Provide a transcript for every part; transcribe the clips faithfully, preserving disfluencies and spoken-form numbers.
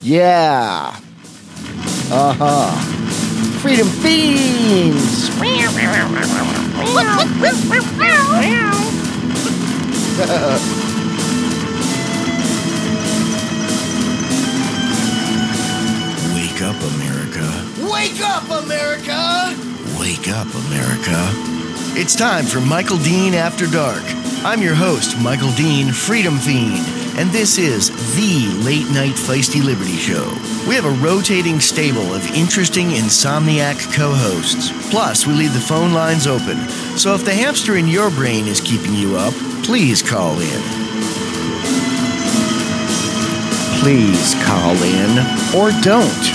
Yeah. Uh-huh. Freedom Fiends. Wake up, America. Wake up, America! Wake up, America. It's time for Michael Dean After Dark. I'm your host, Michael Dean, Freedom Fiend, and this is the Late Night Feisty Liberty Show. We have a rotating stable of interesting insomniac co-hosts. Plus, we leave the phone lines open, so if the hamster in your brain is keeping you up, please call in. Please call in, or don't.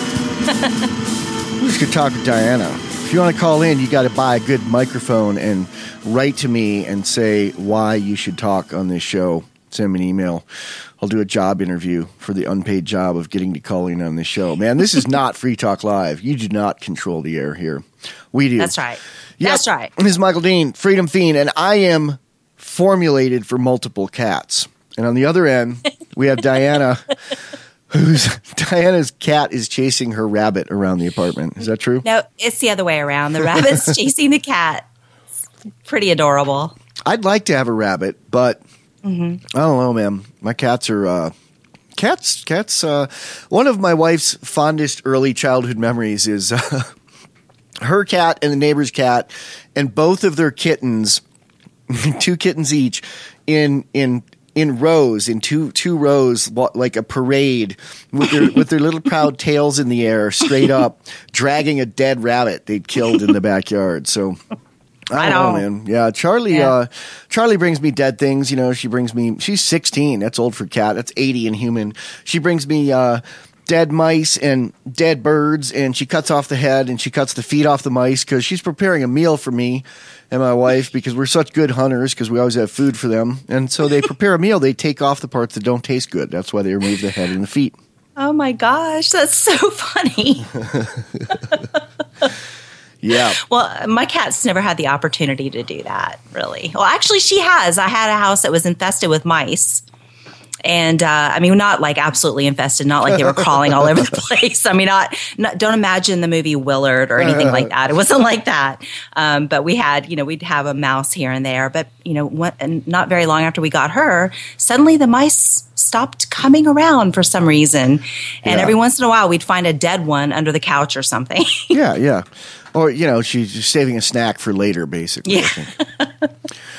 We could talk to Diana. If you want to call in, you got to buy a good microphone and write to me and say why you should talk on this show. Send me an email. I'll do a job interview for the unpaid job of getting to call in on this show. Man, this is not Free Talk Live. You do not control the air here. We do. That's right. Yep. That's right. This is Michael Dean, Freedom Fiend, and I am formulated for multiple cats. And on the other end, we have Diana, who's Diana's cat is chasing her rabbit around the apartment. Is that true? No, it's the other way around. The rabbit's chasing the cat. It's pretty adorable. I'd like to have a rabbit, but Mm-hmm. I don't know, man. My cats are uh, cats. Cats. Uh, one of my wife's fondest early childhood memories is uh, her cat and the neighbor's cat, and both of their kittens, two kittens each, in in in rows, in two two rows, like a parade, with their with their little proud tails in the air, straight up, dragging a dead rabbit they'd killed in the backyard. So. I don't know, man. Yeah, Charlie. Yeah. Uh, Charlie brings me dead things. You know, she brings me. She's sixteen. That's old for cat. That's eighty in human. She brings me uh, dead mice and dead birds, and she cuts off the head and she cuts the feet off the mice because she's preparing a meal for me and my wife because we're such good hunters because we always have food for them. And so they prepare a meal. They take off the parts that don't taste good. That's why they remove the head and the feet. Oh my gosh, that's so funny. Yeah. Well, my cat's never had the opportunity to do that, really. Well, actually, she has. I had a house that was infested with mice. And, uh, I mean, not like absolutely infested, not like they were crawling all over the place. I mean, not, not don't imagine the movie Willard or anything like that. It wasn't like that. Um, but we had, you know, we'd have a mouse here and there. But, you know, when, and not very long after we got her, suddenly the mice stopped coming around for some reason. And Yeah. every once in a while, we'd find a dead one under the couch or something. Yeah, yeah. Or, you know, she's just saving a snack for later, basically. Yeah. I think.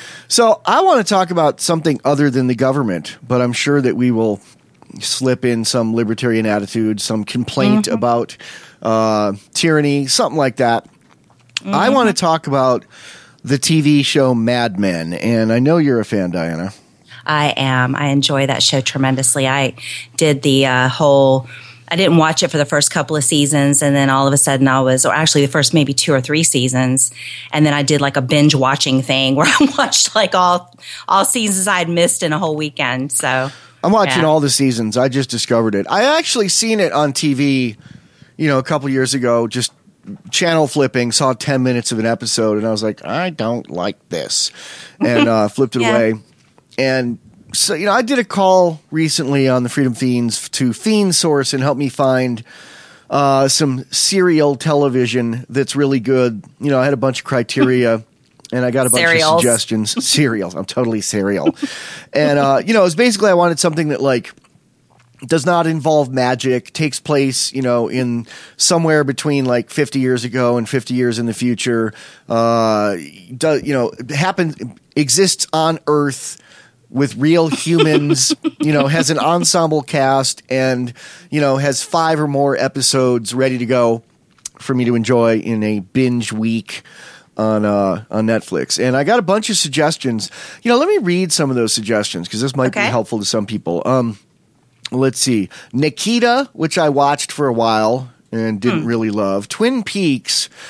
So I want to talk about something other than the government, but I'm sure that we will slip in some libertarian attitude, some complaint Mm-hmm. about uh, tyranny, something like that. Mm-hmm. I want to talk about the T V show Mad Men, and I know you're a fan, Diana. I am. I enjoy that show tremendously. I did the uh, whole I didn't watch it for the first couple of seasons, and then all of a sudden I was, or actually the first maybe two or three seasons, and then I did like a binge watching thing where I watched like all all seasons I'd missed in a whole weekend. So I'm watching yeah. all the seasons. I just discovered it. I actually seen it on T V, you know, a couple years ago, just channel flipping, saw ten minutes of an episode, and I was like, I don't like this, and uh, flipped it Yeah. away. And so, you know, I did a call recently on the Freedom Fiends to Fiend Source and help me find uh, some serial television that's really good. You know, I had a bunch of criteria. And I got a bunch Cereals. of suggestions. Cereals. I'm totally cereal. And, uh, you know, it was basically I wanted something that, like, does not involve magic, takes place, you know, in somewhere between, like, fifty years ago and fifty years in the future. Uh, does, you know, happens, exists on Earth with real humans, you know, has an ensemble cast and, you know, has five or more episodes ready to go for me to enjoy in a binge week on uh, on Netflix. And I got a bunch of suggestions. You know, let me read some of those suggestions because this might Okay. be helpful to some people. Um, let's see. Nikita, which I watched for a while and didn't really love. Twin Peaks,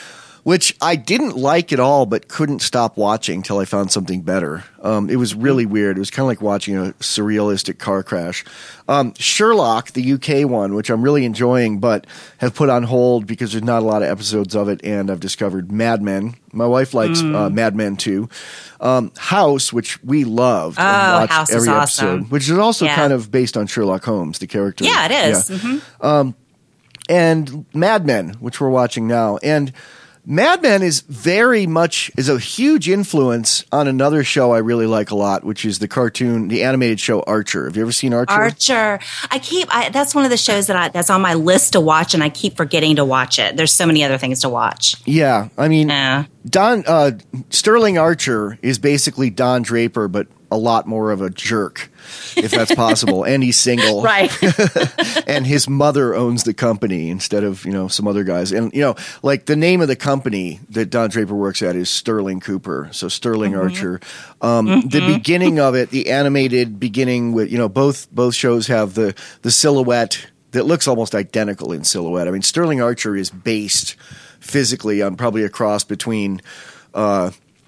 which I didn't like at all, but couldn't stop watching till I found something better. Um, it was really weird. It was kind of like watching a surrealistic car crash. Um, Sherlock, the U K one, which I'm really enjoying, but have put on hold because there's not a lot of episodes of it, and I've discovered Mad Men. My wife likes mm. uh, Mad Men too. Um, House, which we loved oh, and watched House every is awesome. episode, which is also yeah. kind of based on Sherlock Holmes, the character. Yeah, it is. Yeah. Mm-hmm. Um, and Mad Men, which we're watching now, and Mad Men is very much is a huge influence on another show I really like a lot, which is the cartoon, the animated show Archer. Have you ever seen Archer? Archer. I keep I, that's one of the shows that I, that's on my list to watch, and I keep forgetting to watch it. There's so many other things to watch. Yeah, I mean, yeah. Don uh, Sterling Archer is basically Don Draper, but a lot more of a jerk, if that's possible. And he's single. Right. And his mother owns the company instead of, you know, some other guys. And, you know, like the name of the company that Don Draper works at is Sterling Cooper. So Sterling mm-hmm. Archer. Um, mm-hmm. The beginning of it, the animated beginning with, you know, both both shows have the, the silhouette that looks almost identical in silhouette. I mean, Sterling Archer is based physically on probably a cross between uh,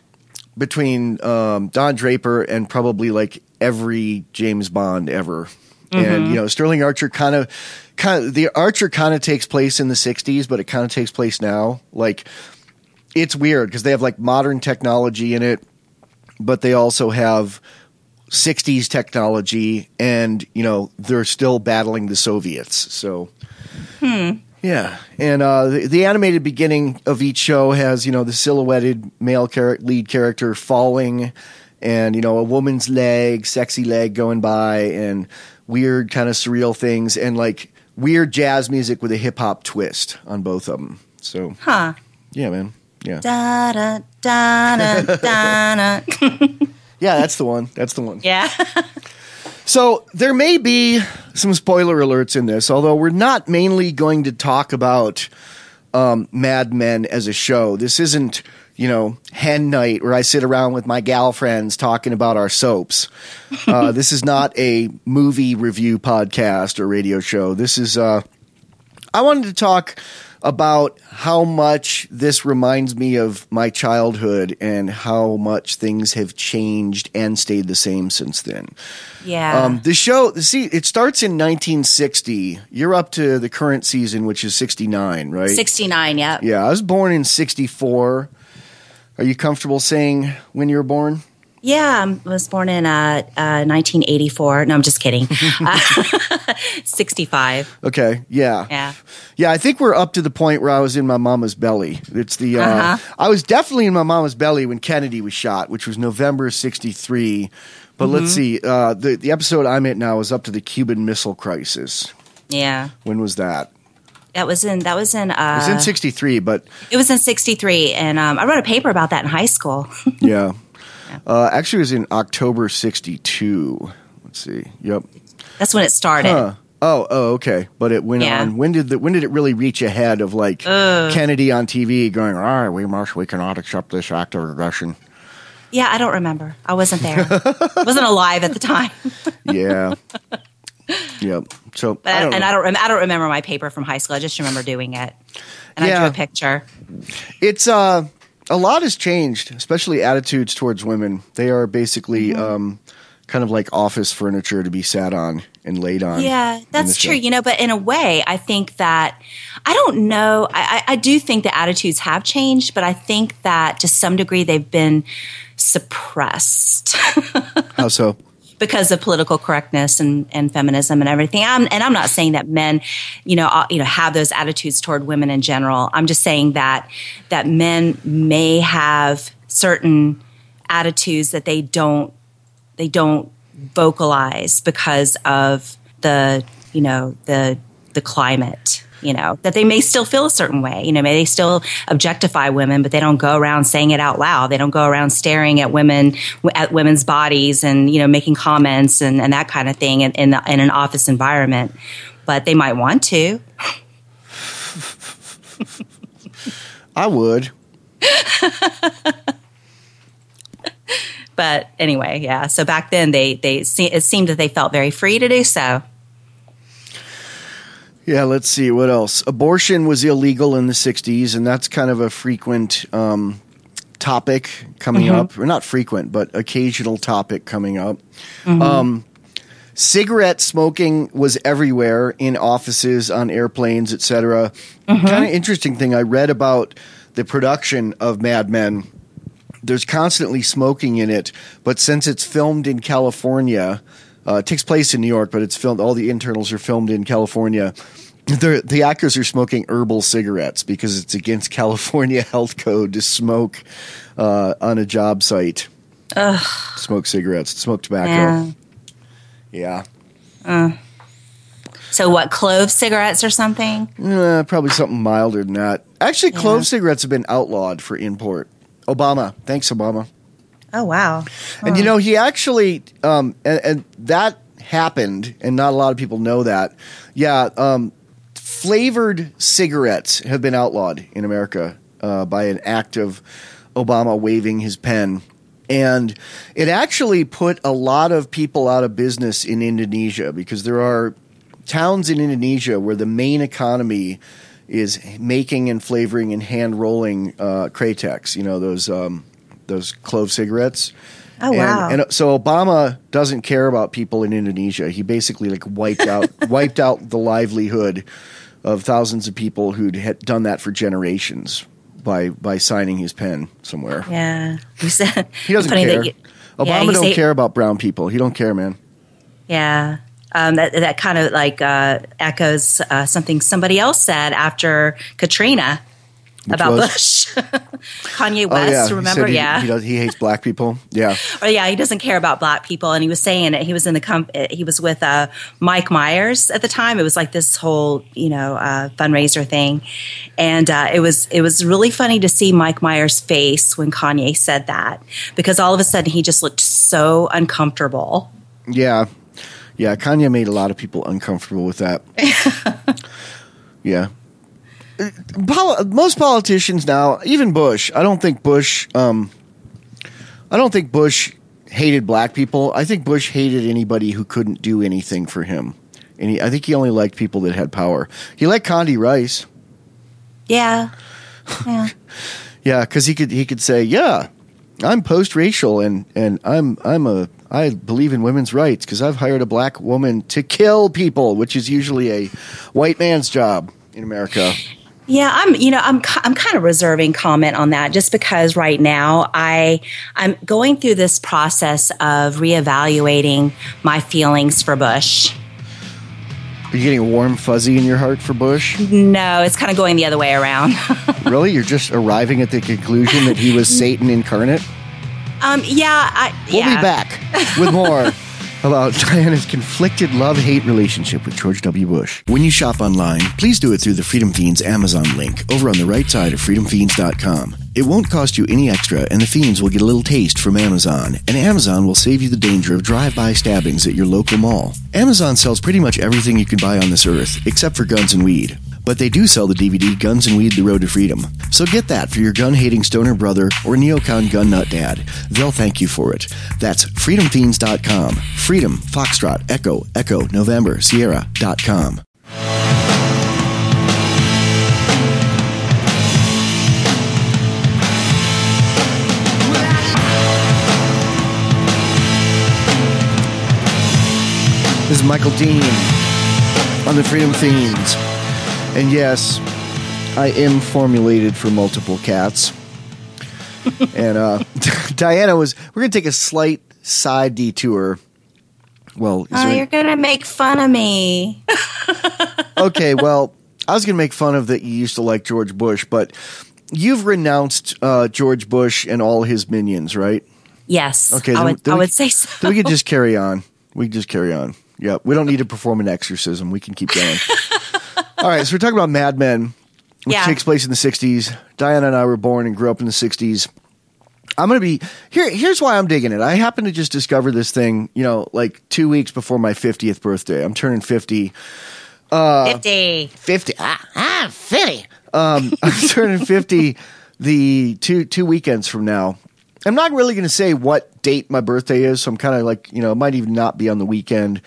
between um, Don Draper and probably like every James Bond ever. Mm-hmm. And, you know, Sterling Archer kind of, kind of, the Archer kind of takes place in the sixties, but it kind of takes place now. Like, it's weird because they have like modern technology in it, but they also have sixties technology, and, you know, they're still battling the Soviets. So, hmm. Yeah, and uh, the, the animated beginning of each show has, you know, the silhouetted male char- lead character falling, and, you know, a woman's leg, sexy leg going by, and weird kind of surreal things, and like weird jazz music with a hip hop twist on both of them. So, huh? Yeah, man. Yeah. Da da da da da. Yeah, that's the one. That's the one. Yeah. So there may be some spoiler alerts in this, although we're not mainly going to talk about um, Mad Men as a show. This isn't, you know, hen night where I sit around with my gal friends talking about our soaps. Uh, this is not a movie review podcast or radio show. This is, uh, I wanted to talk about how much this reminds me of my childhood and how much things have changed and stayed the same since then. Yeah. Um, the show, see, it starts in nineteen sixty. You're up to the current season, which is sixty-nine, right? sixty-nine, yeah. Yeah, I was born in sixty-four. Are you comfortable saying when you were born? Yeah, I was born in uh, uh, nineteen eighty-four. No, I'm just kidding. uh, sixty-five. Okay, yeah. Yeah. Yeah, I think we're up to the point where I was in my mama's belly. It's the uh, uh-huh. I was definitely in my mama's belly when Kennedy was shot, which was November sixty-three. But mm-hmm. let's see. Uh, the, the episode I'm at now is up to the Cuban Missile Crisis. Yeah. When was that? That was in, that was in, uh, it was in sixty-three, but. It was in sixty-three, and um, I wrote a paper about that in high school. Yeah. Yeah. Uh, actually, it was in October sixty-two. Let's see. Yep. That's when it started. Huh. Oh, oh, okay. But it went yeah. on. When did the, when did it really reach a head of like Ugh. Kennedy on T V going, all right, we must, we cannot accept this act of aggression? Yeah, I don't remember. I wasn't there. I wasn't alive at the time. Yeah. Yep. So, but I don't and know. I don't. Rem- I don't remember my paper from high school. I just remember doing it, and yeah. I drew a picture. It's uh, a lot has changed, especially attitudes towards women. They are basically mm-hmm. um, kind of like office furniture to be sat on and laid on. Yeah, that's true. You know, but in a way, I think that I don't know. I, I do think the attitudes have changed, but I think that to some degree they've been suppressed. How so? Because of political correctness and, and feminism and everything. I'm, and I'm not saying that men, you know, uh, you know, have those attitudes toward women in general. I'm just saying that that men may have certain attitudes that they don't they don't vocalize because of the, you know, the the climate. You know, that they may still feel a certain way. You know, may they still objectify women, but they don't go around saying it out loud. They don't go around staring at women, at women's bodies and, you know, making comments and, and that kind of thing in, in, in an office environment. But they might want to. I would. But anyway, yeah. So back then, they, they it seemed that they felt very free to do so. Yeah, let's see. What else? Abortion was illegal in the sixties, and that's kind of a frequent um, topic coming Mm-hmm. up. Or not frequent, but occasional topic coming up. Mm-hmm. Um, cigarette smoking was everywhere in offices, on airplanes, et cetera. Mm-hmm. Kind of interesting thing I read about the production of Mad Men. There's constantly smoking in it, but since it's filmed in California, uh, it takes place in New York, but it's filmed. All the internals are filmed in California. The the actors are smoking herbal cigarettes because it's against California health code to smoke uh, on a job site. Ugh. Smoke cigarettes, smoke tobacco. Yeah. Yeah, So what, clove cigarettes or something? Uh, probably something milder than that. Actually, clove Yeah. cigarettes have been outlawed for import. Obama, thanks, Obama. Oh, wow. And you know, he actually, um, and, and that happened, and not a lot of people know that. Yeah, um, flavored cigarettes have been outlawed in America uh, by an act of Obama waving his pen. And it actually put a lot of people out of business in Indonesia because there are towns in Indonesia where the main economy is making and flavoring and hand rolling uh, Kratex, you know, those um, those clove cigarettes. Oh, and, wow. And so Obama doesn't care about people in Indonesia. He basically like wiped out wiped out the livelihood of thousands of people who'd had done that for generations by by signing his pen somewhere. Yeah. He said, He doesn't funny care. that you- Obama yeah, he don't say- care about brown people. He don't care, man. Yeah. Um, that that kind of like uh, echoes uh, something somebody else said after Katrina Which about was? Bush. Kanye Oh, West, yeah. He remember? said he, yeah. he, does, he hates black people. Yeah. Or yeah, he doesn't care about black people, and he was saying it. He was in the comp- he was with uh, Mike Myers at the time. It was like this whole you know uh, fundraiser thing, and uh, it was it was really funny to see Mike Myers' face when Kanye said that because all of a sudden he just looked so uncomfortable. Yeah. Yeah. Kanye made a lot of people uncomfortable with that. Yeah. Poli- most politicians now, even Bush, I don't think Bush, um, I don't think Bush hated black people. I think Bush hated anybody who couldn't do anything for him. And he, I think he only liked people that had power. He liked Condi Rice. Yeah, yeah. Yeah, because he could he could say, yeah, I'm post-racial and, and I'm I'm a I believe in women's rights because I've hired a black woman to kill people, which is usually a white man's job in America. Yeah, I'm. You know, I'm. I'm kind of reserving comment on that, just because right now I I'm going through this process of reevaluating my feelings for Bush. Are you getting a warm fuzzy in your heart for Bush? No, it's kind of going the other way around. Really? You're just arriving at the conclusion that he was Satan incarnate? um. Yeah. I, We'll yeah. be back with more about Diana's conflicted love-hate relationship with George W. Bush. When you shop online, please do it through the Freedom Fiends Amazon link over on the right side of freedom fiends dot com. It won't cost you any extra, and the Fiends will get a little taste from Amazon, and Amazon will save you the danger of drive-by stabbings at your local mall. Amazon sells pretty much everything you can buy on this earth, except for guns and weed. But they do sell the D V D Guns and Weed, The Road to Freedom. So get that for your gun-hating stoner brother or neocon gun nut dad. They'll thank you for it. That's freedom fiends dot com. Freedom, Foxtrot, Echo, Echo, November, Sierra dot com. This is Michael Dean on the Freedom Fiends. And yes, I am formulated for multiple cats. and uh, Diana was, we're going to take a slight side detour. Well, is Oh, there you're gonna make fun of me. okay, well, I was going to make fun of that you used to like George Bush, but you've renounced uh, George Bush and all his minions, right? Yes. Okay, I then- would. then I we- would say so. Then we could just carry on. We can just carry on. Yeah, we don't need to perform an exorcism. We can keep going. All right, so we're talking about Mad Men, which Yeah. takes place in the sixties. Diana and I were born and grew up in the sixties. I'm going to be here. Here's why I'm digging it. I happened to just discover this thing, you know, like two weeks before my fiftieth birthday. I'm turning fifty. Fifty. fifty. Ah, ah fifty. Um, I'm turning fifty the two two weekends from now. I'm not really going to say what date my birthday is, so I'm kind of like, you know, it might even not be on the weekend.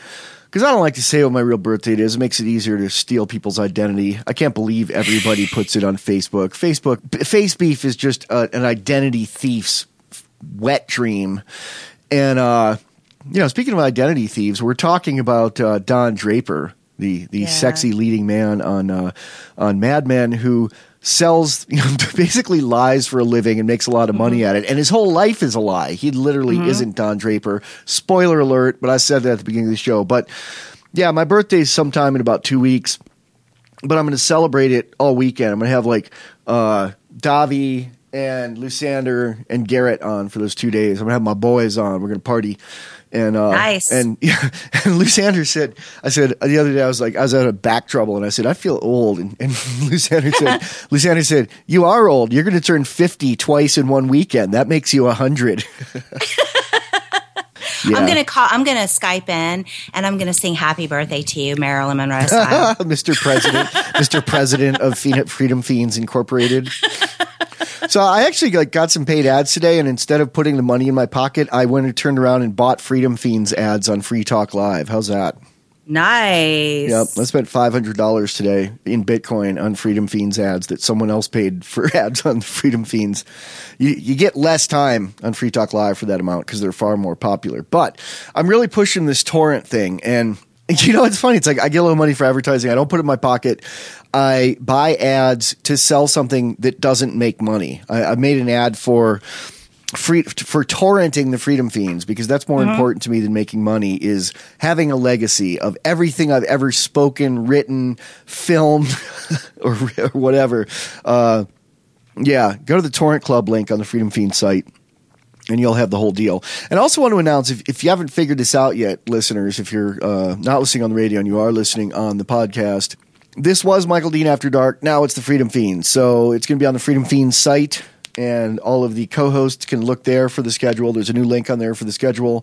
because I don't like to say what my real birth date is. It makes it easier to steal people's identity. I can't believe everybody puts it on Facebook. Facebook, face beef is just a, an identity thief's wet dream. And, uh, you know, speaking of identity thieves, we're talking about uh, Don Draper, the the yeah. sexy leading man on uh, on Mad Men, who sells, you know, basically lies for a living and makes a lot of money mm-hmm. at it. And his whole life is a lie. He literally mm-hmm. isn't Don Draper. Spoiler alert, but I said that at the beginning of the show. But yeah, my birthday is sometime in about two weeks, but I'm going to celebrate it all weekend. I'm going to have like uh, Davi and Lusander and Garrett on for those two days. I'm going to have my boys on. We're going to party. And uh, nice. And yeah, and Lusander said, I said the other day, I was like, I was out of back trouble, and I said, I feel old. And, and Lusander said, Lusander said, you are old. You're going to turn fifty twice in one weekend. That makes you a hundred. Yeah. I'm gonna call. I'm gonna Skype in, and I'm gonna sing "Happy Birthday" to you, Marilyn Monroe style. Mister President, Mister President of Freedom Fiends Incorporated. So I actually like, got some paid ads today, and instead of putting the money in my pocket, I went and turned around and bought Freedom Fiends ads on Free Talk Live. How's that? Nice. Yep. I spent five hundred dollars today in Bitcoin on Freedom Fiends ads that someone else paid for ads on Freedom Fiends. You, you get less time on Free Talk Live for that amount because they're far more popular. But I'm really pushing this torrent thing. And, you know, it's funny. It's like I get a little money for advertising. I don't put it in my pocket. I buy ads to sell something that doesn't make money. I, I made an ad for... Free for torrenting the Freedom Fiends, because that's more mm-hmm. important to me than making money, is having a legacy of everything I've ever spoken, written, filmed, or, or whatever. Uh, yeah, go to the Torrent Club link on the Freedom Fiends site, and you'll have the whole deal. And I also want to announce, if, if you haven't figured this out yet, listeners, if you're uh, not listening on the radio and you are listening on the podcast, this was Michael Dean After Dark. Now it's the Freedom Fiends. So it's going to be on the Freedom Fiends site. And all of the co-hosts can look there for the schedule. There's a new link on there for the schedule.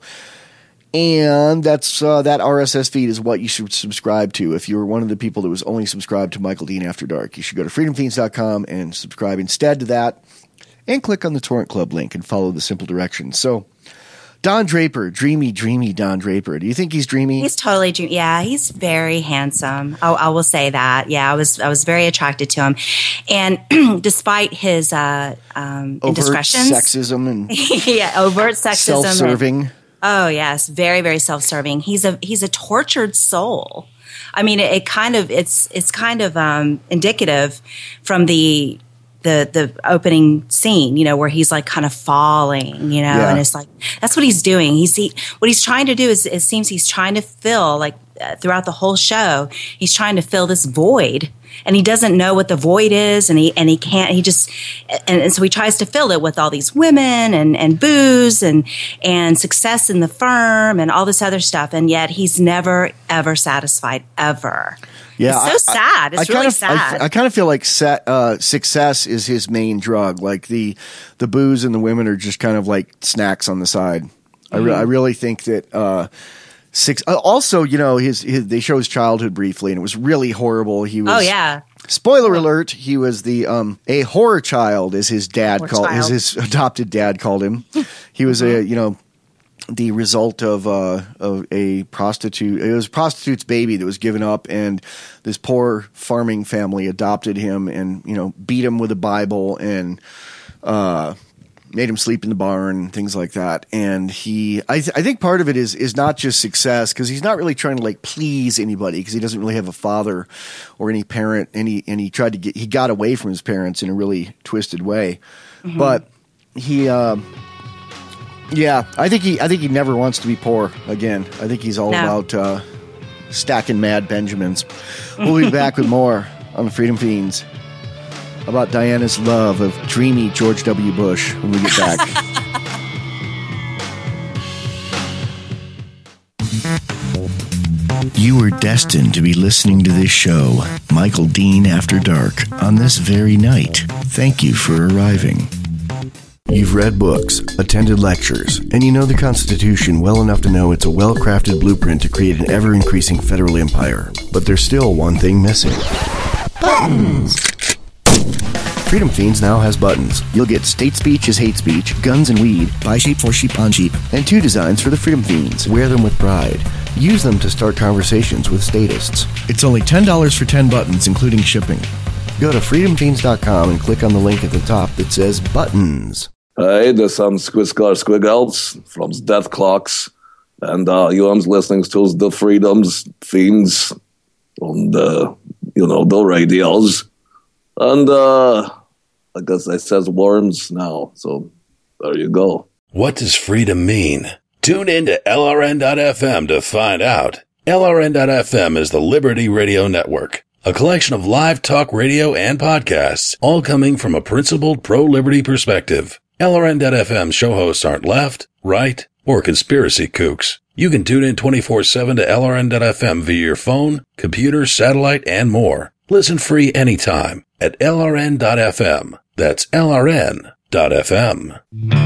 And that's uh, that R S S feed is what you should subscribe to. If you were one of the people that was only subscribed to Michael Dean After Dark, you should go to freedom fiends dot com and subscribe instead to that. And click on the Torrent Club link and follow the simple directions. So, Don Draper, dreamy, dreamy Don Draper. Do you think he's dreamy? He's totally dreamy. Yeah, he's very handsome. I, I will say that. Yeah, I was I was very attracted to him, and despite his uh, um, overt indiscretions, sexism, and yeah, overt sexism, self-serving. And, oh yes, very very self-serving. He's a he's a tortured soul. I mean, it, it kind of it's it's kind of um, indicative from the. the the opening scene, you know, where he's like kind of falling, you know, yeah. and it's like, that's what he's doing. He's, he, what he's trying to do is, it seems he's trying to fill, like uh, throughout the whole show, he's trying to fill this void, and he doesn't know what the void is, and he, and he can't, he just, and, and so he tries to fill it with all these women and, and booze and, and success in the firm and all this other stuff. And yet he's never, ever satisfied, ever. Yeah, it's so I, sad. It's I, I really kind of, sad. I, I kind of feel like set, uh, success is his main drug. Like the the booze and the women are just kind of like snacks on the side. Mm-hmm. I, re- I really think that uh, six. Uh, also, you know, his, his they show his childhood briefly, and it was really horrible. He was. Oh yeah. Spoiler alert: he was the um, a horror child, as his dad horror called, as his adopted dad called him. He was mm-hmm. a you know. the result of, uh, of a prostitute. It was a prostitute's baby that was given up, and this poor farming family adopted him and, you know, beat him with a Bible and uh, made him sleep in the barn and things like that. And he, I, th- I think part of it is is not just success, because he's not really trying to like please anybody, because he doesn't really have a father or any parent, and he, and he tried to get, he got away from his parents in a really twisted way. Mm-hmm. But he, um, Yeah, I think he. I think he never wants to be poor again. I think he's all no. about uh, stacking Mad Benjamins. We'll be back with more on the Freedom Fiends about Diana's love of dreamy George W. Bush when we get back. You were destined to be listening to this show, Michael Dean After Dark, on this very night. Thank you for arriving. You've read books, attended lectures, and you know the Constitution well enough to know it's a well-crafted blueprint to create an ever-increasing federal empire. But there's still one thing missing. Buttons! Freedom Fiends now has buttons. You'll get state speech is hate speech, guns and weed, buy sheep for sheep on sheep, and two designs for the Freedom Fiends. Wear them with pride. Use them to start conversations with statists. It's only ten dollars for ten buttons, including shipping. Go to freedom fiends dot com and click on the link at the top that says buttons. Hey, there's some Squiscar Squiggles from Death Clocks, and uh, you are listening to the Freedoms Fiends on the, you know, the radios. And uh, I guess I says worms now, so there you go. What does freedom mean? Tune in to L R N dot F M to find out. L R N dot F M is the Liberty Radio Network, a collection of live talk radio and podcasts, all coming from a principled pro-liberty perspective. L R N dot F M show hosts aren't left, right, or conspiracy kooks. You can tune in twenty-four seven to L R N dot F M via your phone, computer, satellite, and more. Listen free anytime at L R N dot F M. That's L R N dot F M.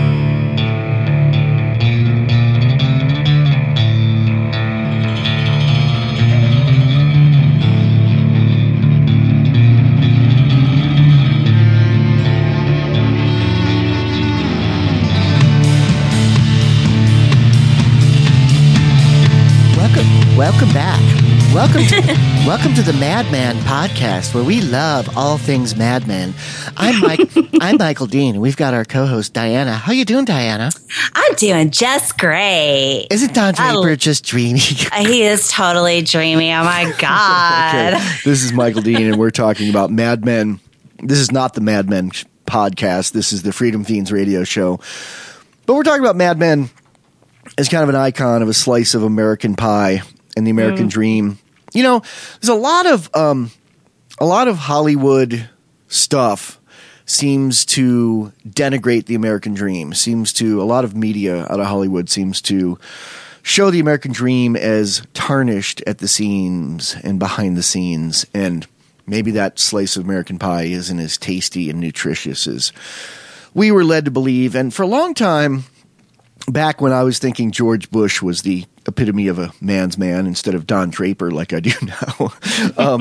Welcome back. Welcome to, welcome to the Madman Podcast, where we love all things Madman. I'm Mike. I'm Michael Dean, and we've got our co-host Diana. How you doing, Diana? I'm doing just great. Isn't Don Draper just dreamy? He is totally dreamy. Oh my god! Okay. This is Michael Dean, and we're talking about Mad Men. This is not the Mad Men podcast. This is the Freedom Fiends radio show. But we're talking about Mad Men as kind of an icon of a slice of American pie and the American mm. dream. You know, there's a lot of um, a lot of Hollywood stuff seems to denigrate the American dream. Seems to a lot of media out of Hollywood seems to show the American dream as tarnished at the seams and behind the scenes, and maybe that slice of American pie isn't as tasty and nutritious as we were led to believe. And for a long time, back when I was thinking George Bush was the epitome of a man's man instead of Don Draper like I do now, um,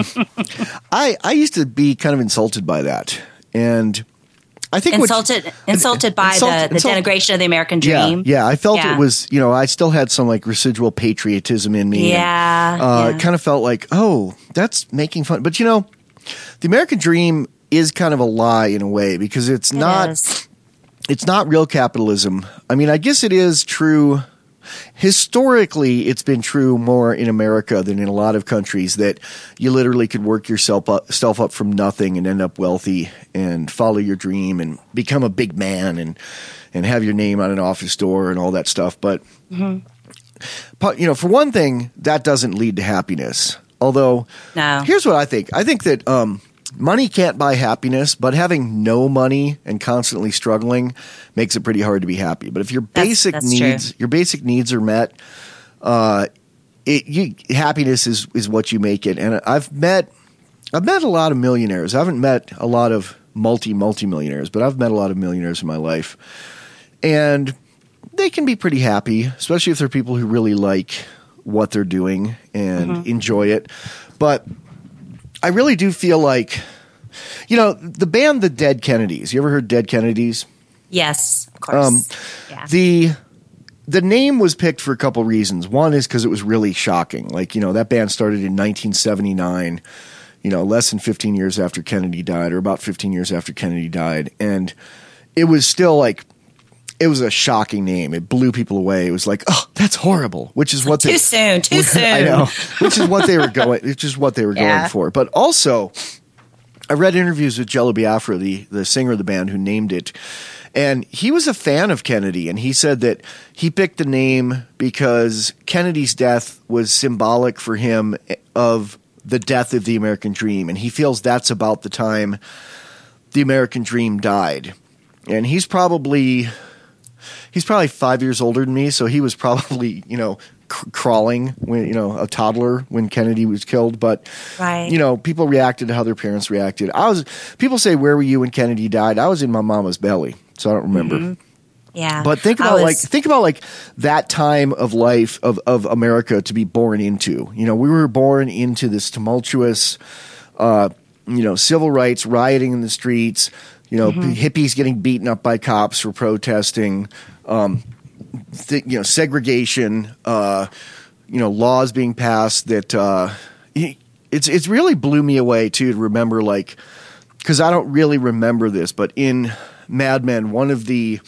I I used to be kind of insulted by that. And I think insulted what, insulted by insult, the, the insult, denigration of the American dream. Yeah, yeah. I felt yeah. it was, you know, I still had some like residual patriotism in me. Yeah. And, uh, yeah. It kind of felt like, oh, that's making fun. But, you know, the American dream is kind of a lie in a way, because it's it not is. It's not real capitalism. I mean, I guess it is true. Historically, it's been true more in America than in a lot of countries that you literally could work yourself up, self up from nothing and end up wealthy and follow your dream and become a big man and and have your name on an office door and all that stuff. But, mm-hmm. but you know, for one thing, that doesn't lead to happiness. Although, no. Here's what I think. I think that um, money can't buy happiness, but having no money and constantly struggling makes it pretty hard to be happy. But if your basic that's, that's needs, true. your basic needs are met, uh, it, you, happiness is, is what you make it. And I've met, I've met a lot of millionaires. I haven't met a lot of multi multi millionaires, but I've met a lot of millionaires in my life, and they can be pretty happy, especially if they're people who really like what they're doing and mm-hmm. enjoy it. But I really do feel like, you know, the band The Dead Kennedys. You ever heard Dead Kennedys? Yes, of course. Um, yeah. The the name was picked for a couple reasons. One is because it was really shocking. Like, you know, that band started in nineteen seventy-nine, you know, less than fifteen years after Kennedy died, or about fifteen years after Kennedy died. And it was still like, it was a shocking name. It blew people away. It was like, oh, that's horrible, which is what too they, soon, too soon. I know, which is what they were going, which is what they were yeah. going for. But also, I read interviews with Jello Biafra, the the singer of the band who named it, and he was a fan of Kennedy, and he said that he picked the name because Kennedy's death was symbolic for him of the death of the American dream, and he feels that's about the time the American dream died. And he's probably. He's probably five years older than me, so he was probably, you know, c- crawling when, you know, a toddler when Kennedy was killed. But, right. you know, people reacted to how their parents reacted. I was, people say, where were you when Kennedy died? I was in my mama's belly, so I don't remember. Mm-hmm. Yeah. But think about was, like, think about like that time of life of, of America to be born into. You know, we were born into this tumultuous, uh, you know, civil rights, rioting in the streets, you know, mm-hmm. hippies getting beaten up by cops for protesting, um, th- you know, segregation, uh, you know, laws being passed that uh, it's it's really blew me away too to remember, like, because I don't really remember this, but in Mad Men, one of the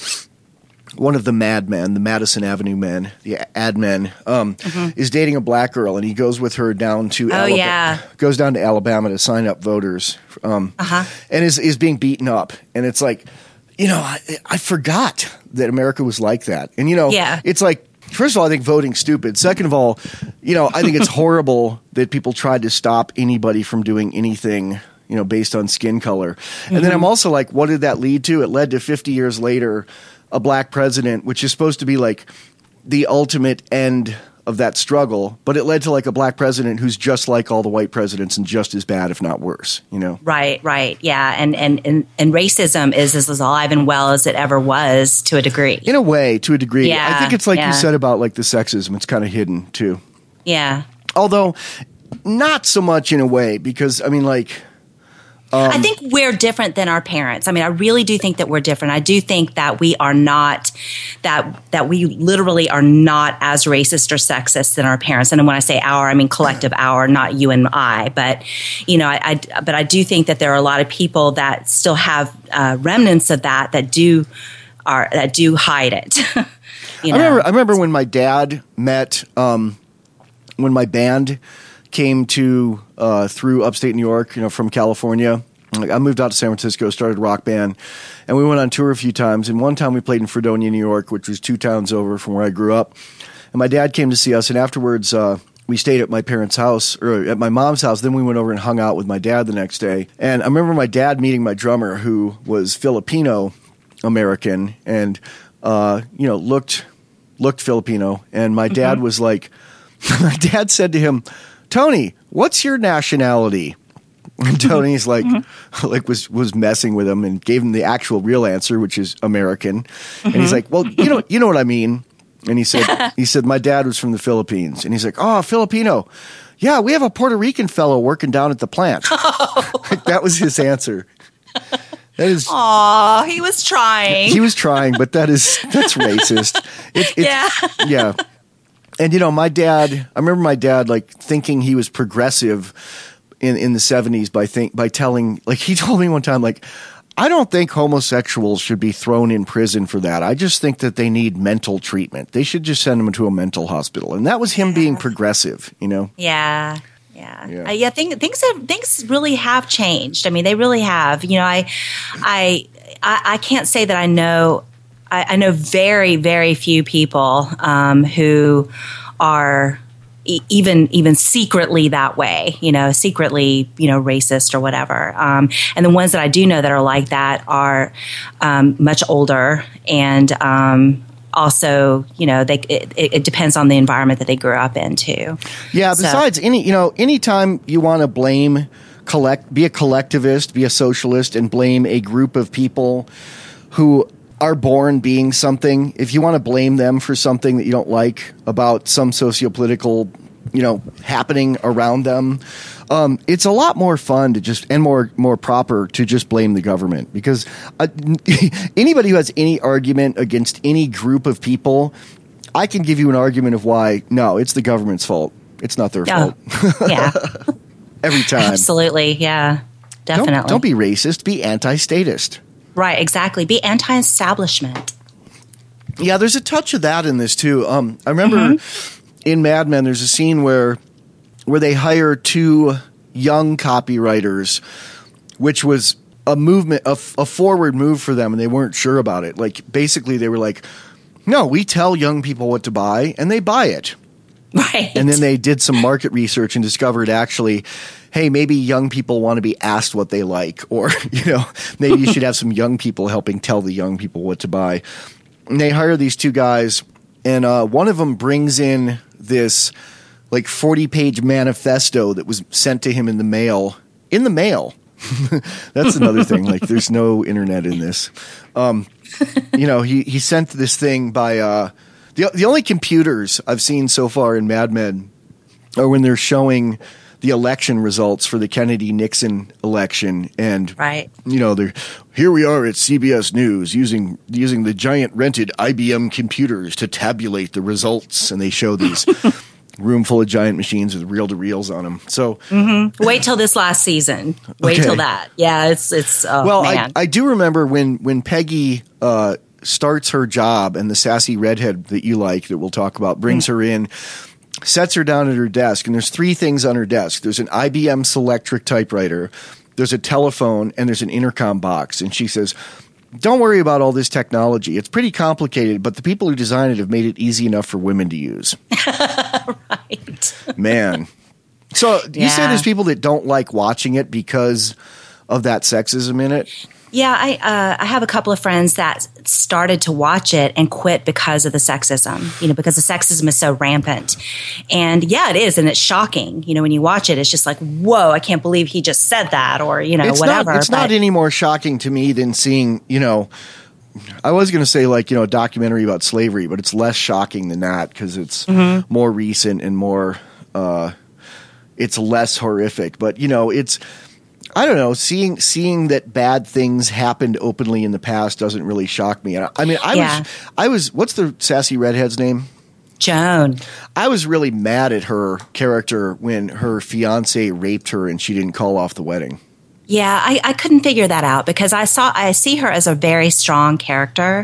one of the Mad Men, the Madison Avenue men, the ad men, um, mm-hmm. is dating a black girl, and he goes with her down to oh, Alabama, yeah. goes down to Alabama to sign up voters, um, uh-huh. and is is being beaten up, and it's like, you know, I, I forgot that America was like that, and you know, yeah. it's like. First of all, I think voting's stupid. Second of all, you know, I think it's horrible that people tried to stop anybody from doing anything, you know, based on skin color. Mm-hmm. And then I'm also like, what did that lead to? It led to fifty years later, a black president, which is supposed to be like the ultimate end of that struggle, but it led to like a black president who's just like all the white presidents and just as bad, if not worse, you know? Right, right. Yeah. And, and, and, and racism is, is as alive and well as it ever was to a degree. In a way, to a degree. Yeah, I think it's like yeah. you said about like the sexism. It's kind of hidden too. Yeah. Although not so much in a way, because I mean, like, Um, I think we're different than our parents. I mean, I really do think that we're different. I do think that we are not, that that we literally are not as racist or sexist than our parents. And when I say our, I mean collective our, not you and I. But, you know, I, I but I do think that there are a lot of people that still have uh, remnants of that that do are that do hide it. you know? I remember. I remember when my dad met um, when my band came to uh, through upstate New York, you know, from California. Like, I moved out to San Francisco, started a rock band, and we went on tour a few times. And one time we played in Fredonia, New York, which was two towns over from where I grew up. And my dad came to see us, and afterwards uh, we stayed at my parents' house, or at my mom's house. Then we went over and hung out with my dad the next day. And I remember my dad meeting my drummer, who was Filipino American, and uh, you know, looked looked Filipino. And my dad mm-hmm. was like, my dad said to him, "Tony, what's your nationality?" And Tony's like, mm-hmm. like was was messing with him and gave him the actual real answer, which is American. Mm-hmm. And he's like, "Well, you know, you know what I mean." And he said, he said, "My dad was from the Philippines." And he's like, "Oh, Filipino. Yeah, we have a Puerto Rican fellow working down at the plant." Oh. Like, that was his answer. That is, aw, he was trying. He was trying, but that is that's racist. It, it, yeah, yeah. And, you know, my dad, I remember my dad, like, thinking he was progressive in, in the seventies by think, by telling, like, he told me one time, like, "I don't think homosexuals should be thrown in prison for that. I just think that they need mental treatment. They should just send them to a mental hospital." And that was him being progressive, you know? Yeah. Yeah, yeah. Uh, yeah thing, things have, things really have changed. I mean, they really have. You know, I, I, I, I can't say that I know. I, I know very, very few people um, who are e- even even secretly that way. You know, secretly, you know, racist or whatever. Um, and the ones that I do know that are like that are um, much older and. Um, Also, you know, they, it, it depends on the environment that they grew up in too. Yeah. So. Besides, any you know, anytime you want to blame, collect, be a collectivist, be a socialist, and blame a group of people who are born being something. If you want to blame them for something that you don't like about some sociopolitical, you know, happening around them. Um, it's a lot more fun to just and more more proper to just blame the government, because uh, anybody who has any argument against any group of people, I can give you an argument of why no, it's the government's fault. It's not their oh, fault. Yeah, every time. Absolutely, yeah, definitely. Don't, don't be racist. Be anti-statist. Right, exactly. Be anti-establishment. Yeah, there's a touch of that in this too. Um, I remember mm-hmm. in Mad Men, there's a scene where. where they hire two young copywriters, which was a movement, a, a forward move for them, and they weren't sure about it. Like, basically, they were like, "No, we tell young people what to buy, and they buy it." Right. And then they did some market research and discovered actually, hey, maybe young people want to be asked what they like, or, you know, maybe you should have some young people helping tell the young people what to buy. And they hire these two guys, and uh, one of them brings in this like forty-page manifesto that was sent to him in the mail. In the mail. That's another thing. Like, there's no internet in this. Um, you know, he, he sent this thing by uh, – the the only computers I've seen so far in Mad Men are when they're showing the election results for the Kennedy-Nixon election. And, right. you know, they're here we are at C B S News using using the giant rented I B M computers to tabulate the results. And they show these – room full of giant machines with reel-to-reels on them. So mm-hmm. wait till this last season. Wait okay. till that. Yeah, it's it's. Oh, well, man. I, I do remember when when Peggy uh, starts her job, and the sassy redhead that you like, that we'll talk about, brings mm-hmm. her in, sets her down at her desk, and there's three things on her desk. There's an I B M Selectric typewriter, there's a telephone, and there's an intercom box. And she says, don't worry about all this technology. It's pretty complicated, but the people who designed it have made it easy enough for women to use. Right. Man. So yeah. you say there's people that don't like watching it because of that sexism in it? Yeah, I uh, I have a couple of friends that started to watch it and quit because of the sexism, you know, because the sexism is so rampant. And yeah, it is. And it's shocking. You know, when you watch it, it's just like, whoa, I can't believe he just said that, or, you know, it's whatever. Not, it's but, not any more shocking to me than seeing, you know, I was going to say like, you know, a documentary about slavery, but it's less shocking than that because it's mm-hmm. more recent and more, uh, it's less horrific. But, you know, it's, I don't know, seeing seeing that bad things happened openly in the past doesn't really shock me. I mean, I yeah. was, I was, what's the sassy redhead's name? Joan. I was really mad at her character when her fiance raped her and she didn't call off the wedding. Yeah, I, I couldn't figure that out because I saw I see her as a very strong character,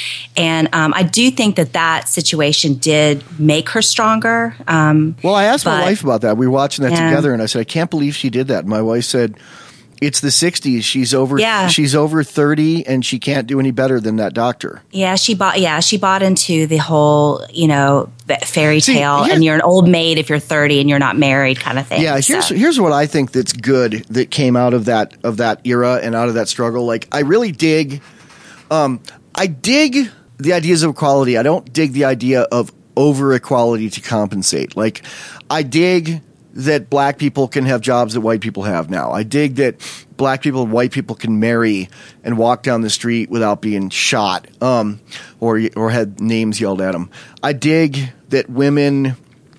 and um, I do think that that situation did make her stronger. Um, well, I asked but, my wife about that. We were watching that yeah. together, and I said, "I can't believe she did that." And my wife said, "It's the sixties. She's over. Yeah. She's over thirty, and she can't do any better than that doctor." Yeah, she bought. Yeah, she bought into the whole, you know, fairy See, tale, and you're an old maid if you're thirty and you're not married, kind of thing. Yeah, here's so. here's what I think that's good that came out of that of that era and out of that struggle. Like, I really dig, um, I dig the ideas of equality. I don't dig the idea of over equality to compensate. Like, I dig that black people can have jobs that white people have now. I dig that black people and white people can marry and walk down the street without being shot um, or or had names yelled at them. I dig that women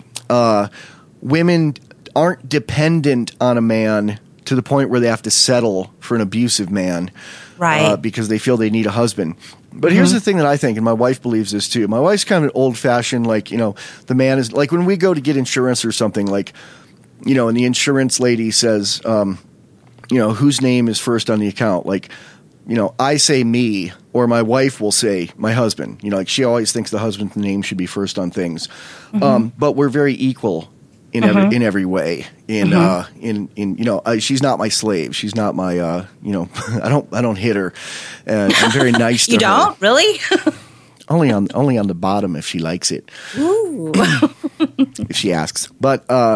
uh, women aren't dependent on a man to the point where they have to settle for an abusive man, right? Uh, because they feel they need a husband. But mm-hmm. here's the thing that I think, and my wife believes this too. My wife's kind of an old-fashioned, like, you know, the man is like when we go to get insurance or something, like, you know, and the insurance lady says, um, you know, whose name is first on the account? Like, you know, I say me, or my wife will say my husband. You know, like she always thinks the husband's name should be first on things. Mm-hmm. Um, but we're very equal in mm-hmm. every in every way. In mm-hmm. uh, in in you know, uh, she's not my slave. She's not my uh, you know, I don't I don't hit her. And I'm very nice to you her. You don't really? Only on only on the bottom if she likes it. Ooh. If she asks. But uh,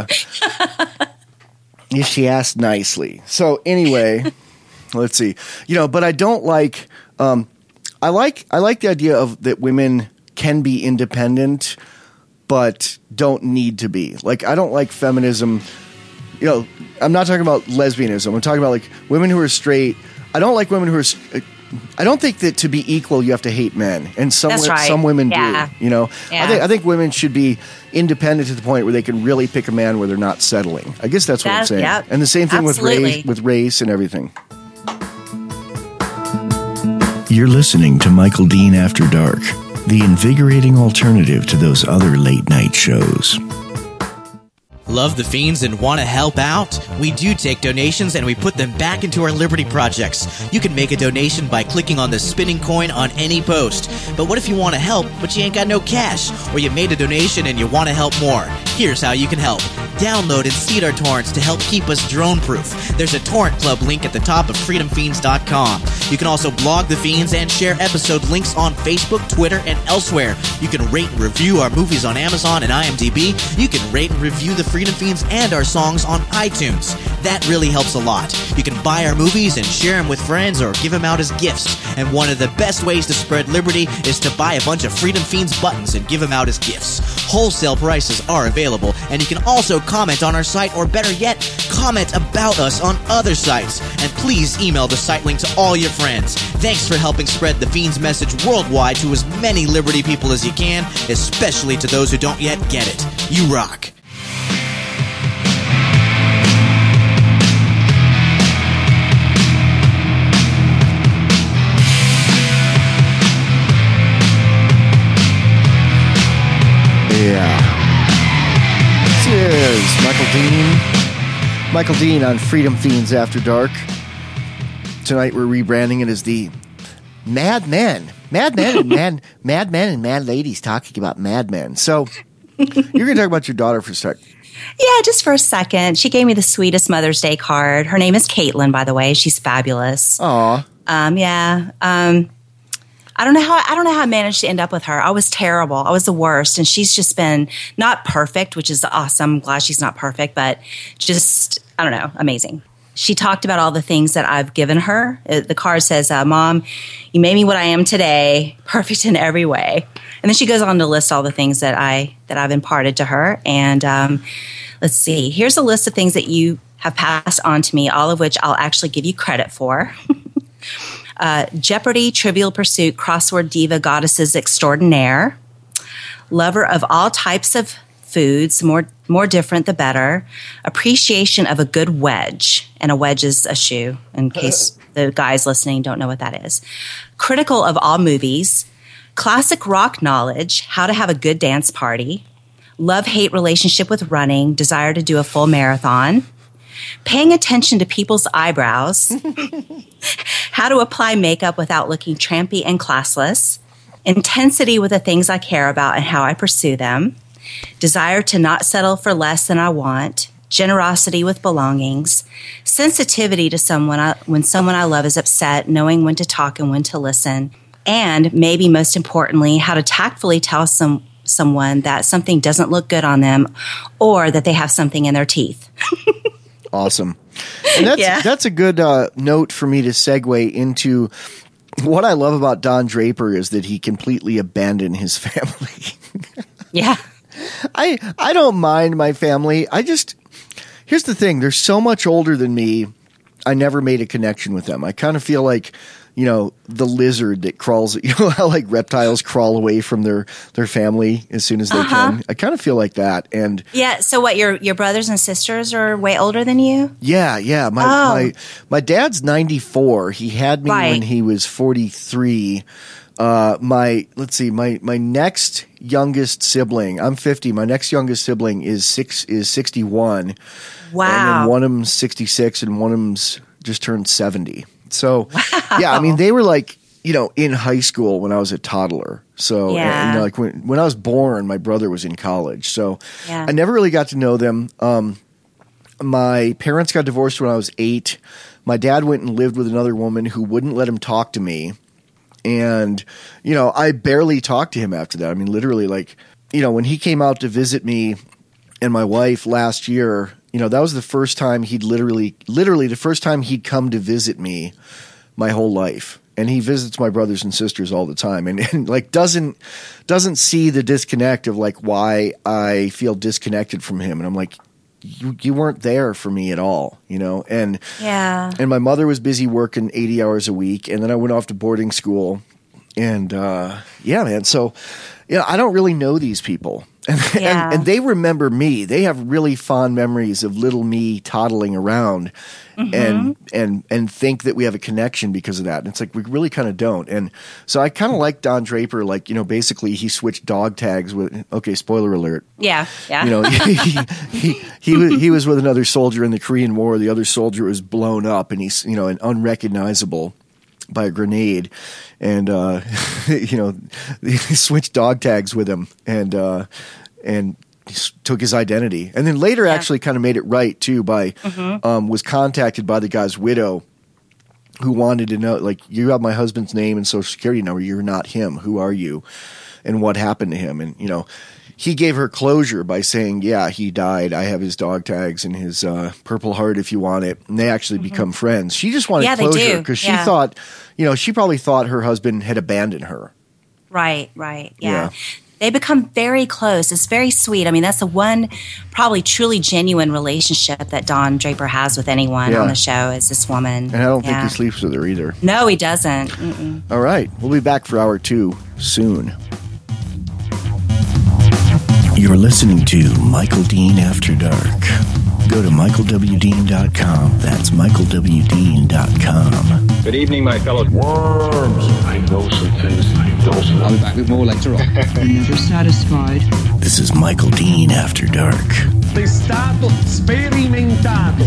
if she asks nicely. So anyway, let's see. You know, but I don't like um, I like I like the idea of that women can be independent but don't need to be. Like, I don't like feminism. You know, I'm not talking about lesbianism. I'm talking about like women who are straight. I don't like women who are I don't think that to be equal you have to hate men, and some That's right. some women yeah. do. You know, yeah. I think I think women should be independent to the point where they can really pick a man where they're not settling. I guess that's what that, I'm saying. Yep. And the same thing Absolutely. with race, with race and everything. You're listening to Michael Dean After Dark, the invigorating alternative to those other late night shows. Love the Fiends and want to help out? We do take donations and we put them back into our Liberty projects. You can make a donation by clicking on the spinning coin on any post. But what if you want to help, but you ain't got no cash? Or you made a donation and you want to help more? Here's how you can help. Download and seed our torrents to help keep us drone-proof. There's a torrent club link at the top of freedom fiends dot com. You can also blog The Fiends and share episode links on Facebook, Twitter, and elsewhere. You can rate and review our movies on Amazon and IMDb. You can rate and review the Freedom Fiends and our songs on iTunes. That really helps a lot. You can buy our movies and share them with friends or give them out as gifts. And one of the best ways to spread liberty is to buy a bunch of Freedom Fiends buttons and give them out as gifts. Wholesale prices are available, and you can also comment on our site, or better yet, comment about us on other sites. And please email the site link to all your friends. Thanks for helping spread the Fiends message worldwide to as many liberty people as you can, especially to those who don't yet get it. You rock. Yeah. is Michael Dean. Michael Dean on Freedom Fiends After Dark. Tonight we're rebranding it as the Mad Men. Mad Men and mad, mad men and mad ladies talking about mad men. So you're going to talk about your daughter for a sec. Yeah, just for a second. She gave me the sweetest Mother's Day card. Her name is Caitlin, by the way. She's fabulous. Aw. Um, yeah. Um, I don't know how I don't know how I managed to end up with her. I was terrible. I was the worst, and she's just been not perfect, which is awesome. I'm glad she's not perfect, but just I don't know, amazing. She talked about all the things that I've given her. The card says, uh, "Mom, you made me what I am today, perfect in every way." And then she goes on to list all the things that I that I've imparted to her. And um, let's see, here's a list of things that you have passed on to me, all of which I'll actually give you credit for. Uh, Jeopardy, Trivial Pursuit, Crossword Diva, Goddesses Extraordinaire, lover of all types of foods, more more different the better, appreciation of a good wedge, and a wedge is a shoe, in case the guys listening don't know what that is, critical of all movies, classic rock knowledge, how to have a good dance party, love-hate relationship with running, desire to do a full marathon, paying attention to people's eyebrows, how to apply makeup without looking trampy and classless, intensity with the things I care about and how I pursue them, desire to not settle for less than I want, generosity with belongings, sensitivity to someone I, when someone I love is upset, knowing when to talk and when to listen, and maybe most importantly, how to tactfully tell some someone that something doesn't look good on them or that they have something in their teeth. Awesome. And that's Yeah. that's a good uh, note for me to segue into what I love about Don Draper is that he completely abandoned his family. Yeah. I I don't mind my family. I just here's the thing, they're so much older than me. I never made a connection with them. I kind of feel like, you know, the lizard that crawls, you know how like reptiles crawl away from their, their family as soon as they Uh-huh. can. I kind of feel like that. And Yeah. So what, your your brothers and sisters are way older than you? yeah, yeah. My Oh. my my dad's ninety-four. He had me Right. when he was forty-three. Uh, my let's see, my my next youngest sibling. I'm fifty. My next youngest sibling is six is sixty-one. Wow. And then one of them's sixty-six, and one of them's just turned seventy. So yeah, I mean they were like, you know, in high school when I was a toddler. So Yeah. and, you know, like when when I was born, my brother was in college. So Yeah. I never really got to know them. Um, my parents got divorced when I was eight. My dad went and lived with another woman who wouldn't let him talk to me. And, you know, I barely talked to him after that. I mean, literally, like, you know, when he came out to visit me and my wife last year, you know, that was the first time he'd literally, literally the first time he'd come to visit me my whole life. And he visits my brothers and sisters all the time and, and like doesn't doesn't see the disconnect of like why I feel disconnected from him. And I'm like, you, you weren't there for me at all, you know? And Yeah. and my mother was busy working eighty hours a week, and then I went off to boarding school. And uh, yeah, man. So, you know, I don't really know these people. And, Yeah. and, and they remember me. They have really fond memories of little me toddling around Mm-hmm. and and and think that we have a connection because of that. And it's like we really kind of don't. And so I kind of like Don Draper. Like, you know, basically he switched dog tags with. Okay, spoiler alert. Yeah. Yeah. You know, he, he he was he was with another soldier in the Korean War. The other soldier was blown up, and he's, you know, and unrecognizable by a grenade. And uh, you know, he switched dog tags with him, and uh, and he s- took his identity. And then later, actually, kind of made it right too. By um, was contacted by the guy's widow, who wanted to know, like, you have my husband's name and social security number. You're not him. Who are you? And what happened to him? And, you know, he gave her closure by saying, yeah, he died. I have his dog tags and his uh, Purple Heart if you want it. And they actually become friends. She just wanted Yeah, they closure do. because she Yeah. thought, you know, she probably thought her husband had abandoned her. Right, right. Yeah. Yeah. They become very close. It's very sweet. I mean, that's the one probably truly genuine relationship that Don Draper has with anyone Yeah. on the show is this woman. And I don't Yeah. think he sleeps with her either. No, he doesn't. Mm-mm. All right. We'll be back for hour two soon. You're listening to Michael Dean After Dark. Go to michael w dean dot com. That's michael w dean dot com. Good evening, my fellow worms. I know some things. I know some. I'll be back with more later on. You're never satisfied. This is Michael Dean After Dark. testato, sperimentato.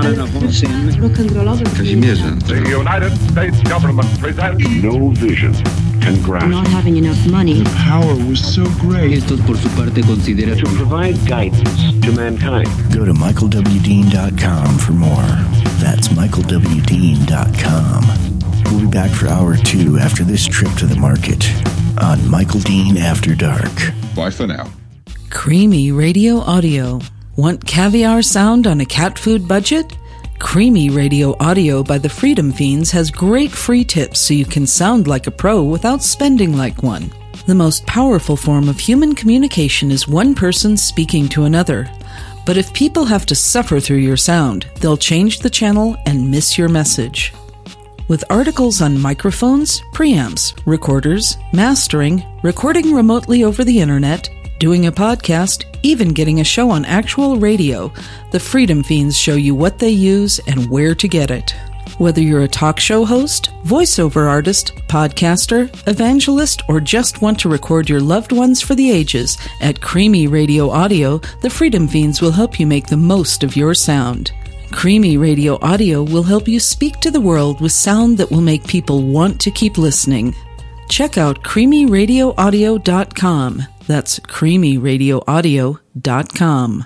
Kazimierza. The United States government presents No vision can grasp. Not having enough money. The power was so great. Estos por su parte consideran To provide guidance to mankind. Go to michael w dean dot com for more. That's michael w dean dot com. We'll be back for hour two after this trip to the market on Michael Dean After Dark. Bye for now. Creamy Radio Audio. Want caviar sound on a cat food budget? Creamy Radio Audio by the Freedom Fiends has great free tips so you can sound like a pro without spending like one. The most powerful form of human communication is one person speaking to another. But if people have to suffer through your sound, they'll change the channel and miss your message. With articles on microphones, preamps, recorders, mastering, recording remotely over the internet, doing a podcast, even getting a show on actual radio, the Freedom Fiends show you what they use and where to get it. Whether you're a talk show host, voiceover artist, podcaster, evangelist, or just want to record your loved ones for the ages, at Creamy Radio Audio, the Freedom Fiends will help you make the most of your sound. Creamy Radio Audio will help you speak to the world with sound that will make people want to keep listening. Check out creamy radio audio dot com. That's creamy radio audio dot com.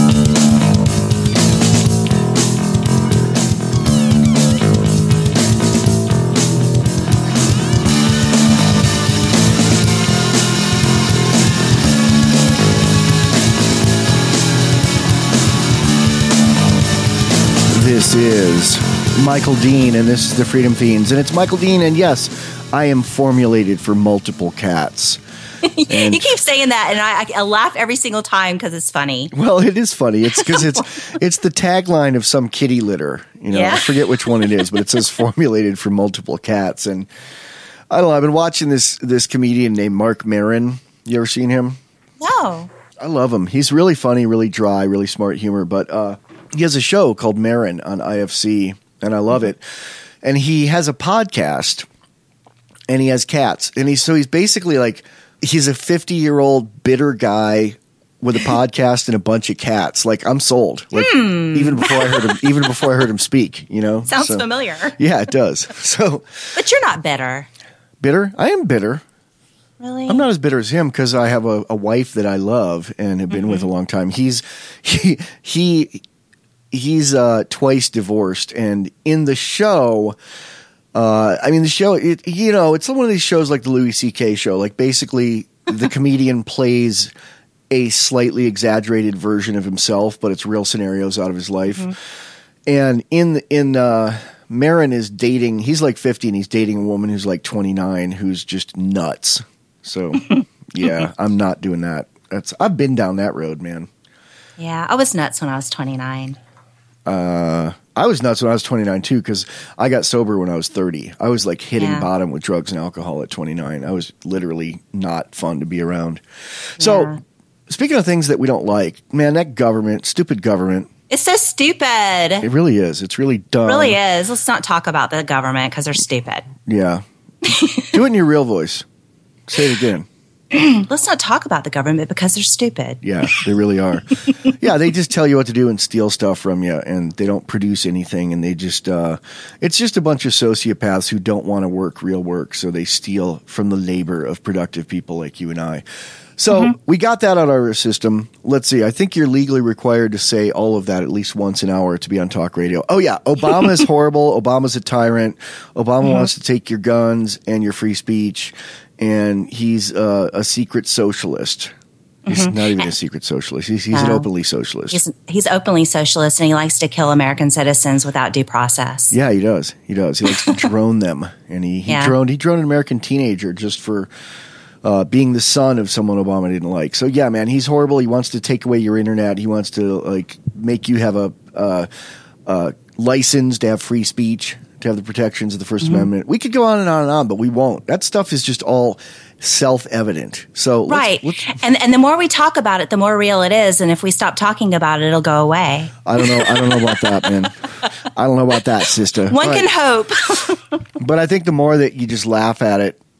This is Michael Dean, and this is the Freedom Fiends. And it's Michael Dean, and yes, I am formulated for multiple cats. And, you keep saying that, and I, I laugh every single time because it's funny. Well, it is funny. It's because it's it's the tagline of some kitty litter. You know, yeah. I forget which one it is, but it says formulated for multiple cats. And I don't know. I've been watching this this comedian named Mark Maron. You ever seen him? No. I love him. He's really funny, really dry, really smart humor. But uh, he has a show called Maron on I F C, and I love it. And he has a podcast, and he has cats. And he's so he's basically like he's a fifty-year-old bitter guy with a podcast and a bunch of cats. Like, I'm sold. Like hmm. even before I heard him, even before I heard him speak. You know, sounds so, familiar. Yeah, it does. So, but you're not bitter. Bitter? I am bitter. Really? I'm not as bitter as him because I have a, a wife that I love and have been mm-hmm. with a long time. He's he he he's uh, twice divorced, and in the show, uh, I mean the show, it, you know, it's one of these shows like the Louis C K show. Like basically, the comedian plays a slightly exaggerated version of himself, but it's real scenarios out of his life. Mm-hmm. And in in uh, Maron is dating. He's like fifty, and he's dating a woman who's like twenty-nine, who's just nuts. So, yeah, I'm not doing that. That's I've been down that road, man. Yeah, I was nuts when I was twenty-nine. Uh, I was nuts when I was twenty-nine, too, because I got sober when I was thirty. I was, like, hitting yeah. bottom with drugs and alcohol at twenty-nine. I was literally not fun to be around. So, yeah. Speaking of things that we don't like, man, that government, stupid government. It's so stupid. It really is. It's really dumb. It really is. Let's not talk about the government because they're stupid. Yeah. Do it in your real voice. Say it again. Let's not talk about the government because they're stupid. Yeah, they really are. Yeah, they just tell you what to do and steal stuff from you, and they don't produce anything, and they just uh, – it's just a bunch of sociopaths who don't want to work real work, so they steal from the labor of productive people like you and I. So mm-hmm. we got that out of our system. Let's see. I think you're legally required to say all of that at least once an hour to be on talk radio. Oh, yeah. Obama is horrible. Obama's a tyrant. Obama mm-hmm. wants to take your guns and your free speech. And he's uh, a secret socialist. He's mm-hmm. not even a secret socialist. He's, he's no. an openly socialist. He's, he's openly socialist, and he likes to kill American citizens without due process. Yeah, he does. He does. He likes to drone them. And he, he, yeah. droned, he droned an American teenager just for uh, being the son of someone Obama didn't like. So, yeah, man, he's horrible. He wants to take away your internet. He wants to like make you have a uh, uh, license to have free speech, to have the protections of the First mm-hmm. Amendment. We could go on and on and on, but we won't. That stuff is just all self-evident. So right, let's, let's, and and the more we talk about it, the more real it is. And if we stop talking about it, it'll go away. I don't know. I don't know about that, man. I don't know about that, sister. One but, can hope. But I think the more that you just laugh at it,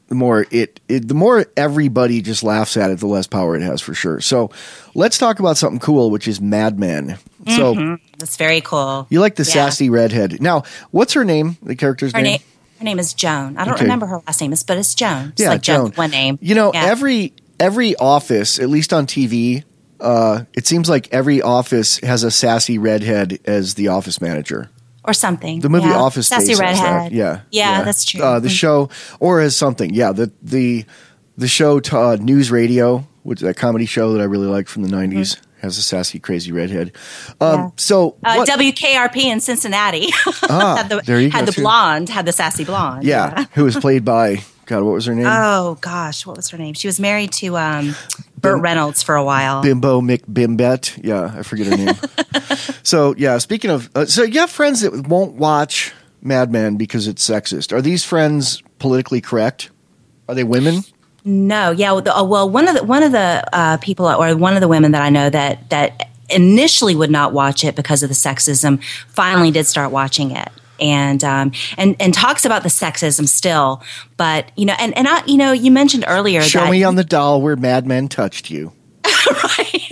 the more it, it the more everybody just laughs at it, the less power it has for sure. So let's talk about something cool, which is Mad Men. So mm-hmm. That's very cool. You like the yeah. sassy redhead. Now, what's her name? The character's her name? name? Her name is Joan. I don't okay. remember her last name, but it's Joan. It's yeah, like Joan. Joan. One name. You know, yeah. every every office, at least on T V, uh, it seems like every office has a sassy redhead as the office manager. Or something. The movie yeah. Office Sassy Space has redhead. that. Yeah, yeah, yeah, that's true. Uh, the show, or as something. Yeah, the the the show uh, News Radio, which that comedy show that I really like from the nineties, mm-hmm. has a sassy, crazy redhead. Um, yeah. So uh, W K R P in Cincinnati ah, had the there you had go the too. blonde, had the sassy blonde. Yeah, yeah. who was played by God? What was her name? Oh gosh, what was her name? She was married to um, Burt Bim- Reynolds for a while. Bimbo McBimbet. Yeah, I forget her name. So yeah, speaking of, uh, so you have friends that won't watch Mad Men because it's sexist. Are these friends politically correct? Are they women? No, yeah. Well, the, uh, well one of the one of the uh, people, or one of the women that I know that that initially would not watch it because of the sexism, finally did start watching it, and um, and and talks about the sexism still. But you know, and and I, you know, you mentioned earlier. Show that me on the doll where Mad Men touched you. Right.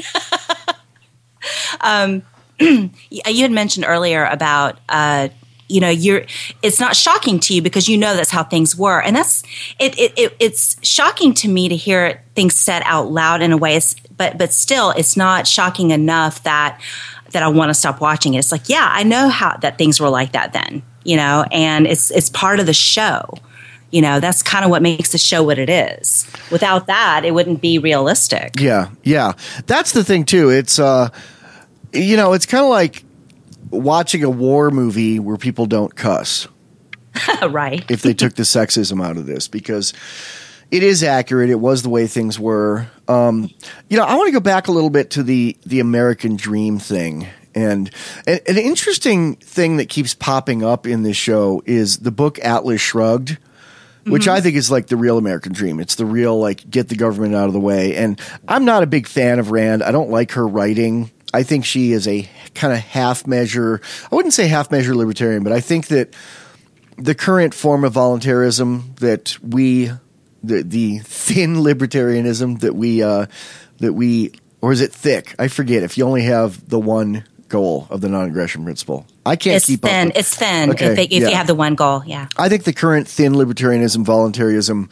um, you had mentioned earlier about. Uh, You know, you're. It's not shocking to you because you know that's how things were, and that's it. It, it it's shocking to me to hear things said out loud in a way, it's, but but still, it's not shocking enough that that I want to stop watching it. It's like, yeah, I know how that things were like that then, you know, and it's it's part of the show. You know, that's kind of what makes the show what it is. Without that, it wouldn't be realistic. Yeah, yeah, that's the thing too. It's uh, you know, it's kind of like watching a war movie where people don't cuss. Right. If they took the sexism out of this, because it is accurate. It was the way things were. Um, you know, I want to go back a little bit to the, the American dream thing. And, and an interesting thing that keeps popping up in this show is the book Atlas Shrugged, which mm-hmm. I think is like the real American dream. It's the real, like, get the government out of the way. And I'm not a big fan of Rand. I don't like her writing. I think she is a kind of half measure, I wouldn't say half measure libertarian, but I think that the current form of voluntarism that we, the, the thin libertarianism that we, uh, that we, or is it thick? I forget. If you only have the one goal of the non-aggression principle, I can't it's keep thin. up. With, it's thin. okay, if, they, if yeah. you have the one goal, yeah. I think the current thin libertarianism, voluntarism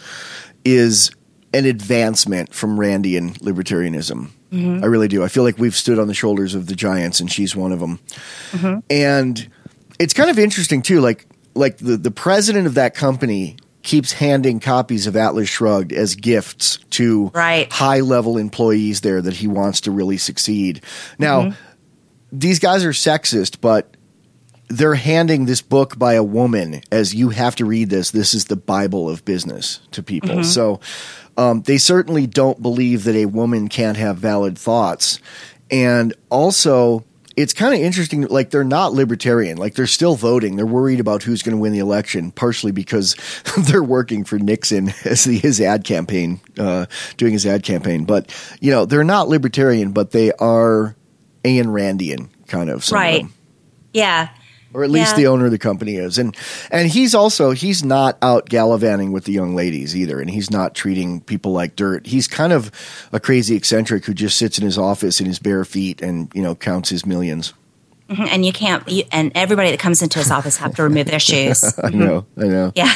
is an advancement from Randian libertarianism. Mm-hmm. I really do. I feel like we've stood on the shoulders of the giants, and she's one of them. Mm-hmm. And it's kind of interesting too. Like, like the, the president of that company keeps handing copies of Atlas Shrugged as gifts to right. high level employees there that he wants to really succeed. Now, mm-hmm. these guys are sexist, but they're handing this book by a woman as you have to read this. This is the Bible of business to people. Mm-hmm. So. Um, they certainly don't believe that a woman can't have valid thoughts. And also, it's kind of interesting, like, they're not libertarian. Like, they're still voting. They're worried about who's going to win the election, partially because they're working for Nixon as the, his ad campaign, uh, doing his ad campaign. But, you know, they're not libertarian, but they are Ayn Randian, kind of. Some right. of them. Yeah. Or at least yeah. the owner of the company is. And and he's also, he's not out gallivanting with the young ladies either. And he's not treating people like dirt. He's kind of a crazy eccentric who just sits in his office in his bare feet and, you know, counts his millions. Mm-hmm. And you can't, you, and everybody that comes into his office have to remove their shoes. I know, I know. Yeah.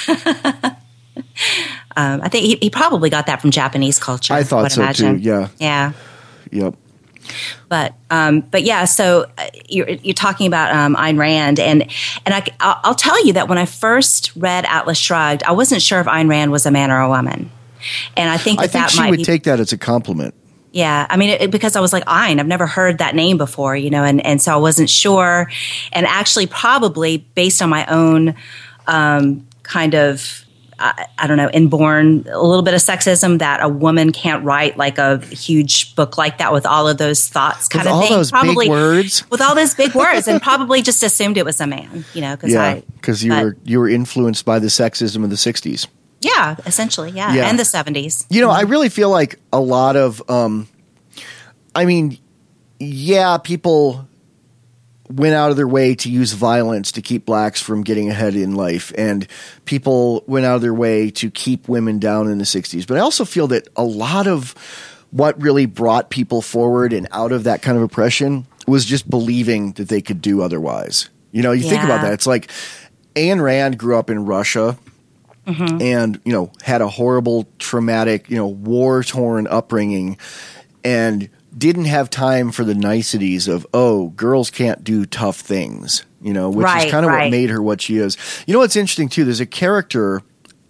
um, I think he, he probably got that from Japanese culture. I thought so imagine. too, yeah. Yeah. Yep. But um, but yeah, so uh, you're you're talking about um, Ayn Rand, and and I, I'll, I'll tell you that when I first read Atlas Shrugged, I wasn't sure if Ayn Rand was a man or a woman, and I think that I think that she might would be, take that as a compliment. Yeah, I mean, it, because I was like, Ayn, I've never heard that name before, you know, and and so I wasn't sure, and actually probably based on my own um, kind of. I, I don't know, inborn a little bit of sexism that a woman can't write like a huge book like that with all of those thoughts kind with of all thing. Those probably big words. With all those big words, and probably just assumed it was a man, you know, because yeah, because you but, were you were influenced by the sexism of the sixties. Yeah, essentially, yeah, yeah. And the seventies. You know, mm-hmm. I really feel like a lot of, um, I mean, yeah, people went out of their way to use violence to keep blacks from getting ahead in life, and people went out of their way to keep women down in the sixties. But I also feel that a lot of what really brought people forward and out of that kind of oppression was just believing that they could do otherwise. You know, you yeah. think about that. It's like Ayn Rand grew up in Russia mm-hmm. and, you know, had a horrible, traumatic, you know, war-torn upbringing and didn't have time for the niceties of, oh, girls can't do tough things, you know, which right, is kind of right. what made her what she is. You know what's interesting, too? There's a character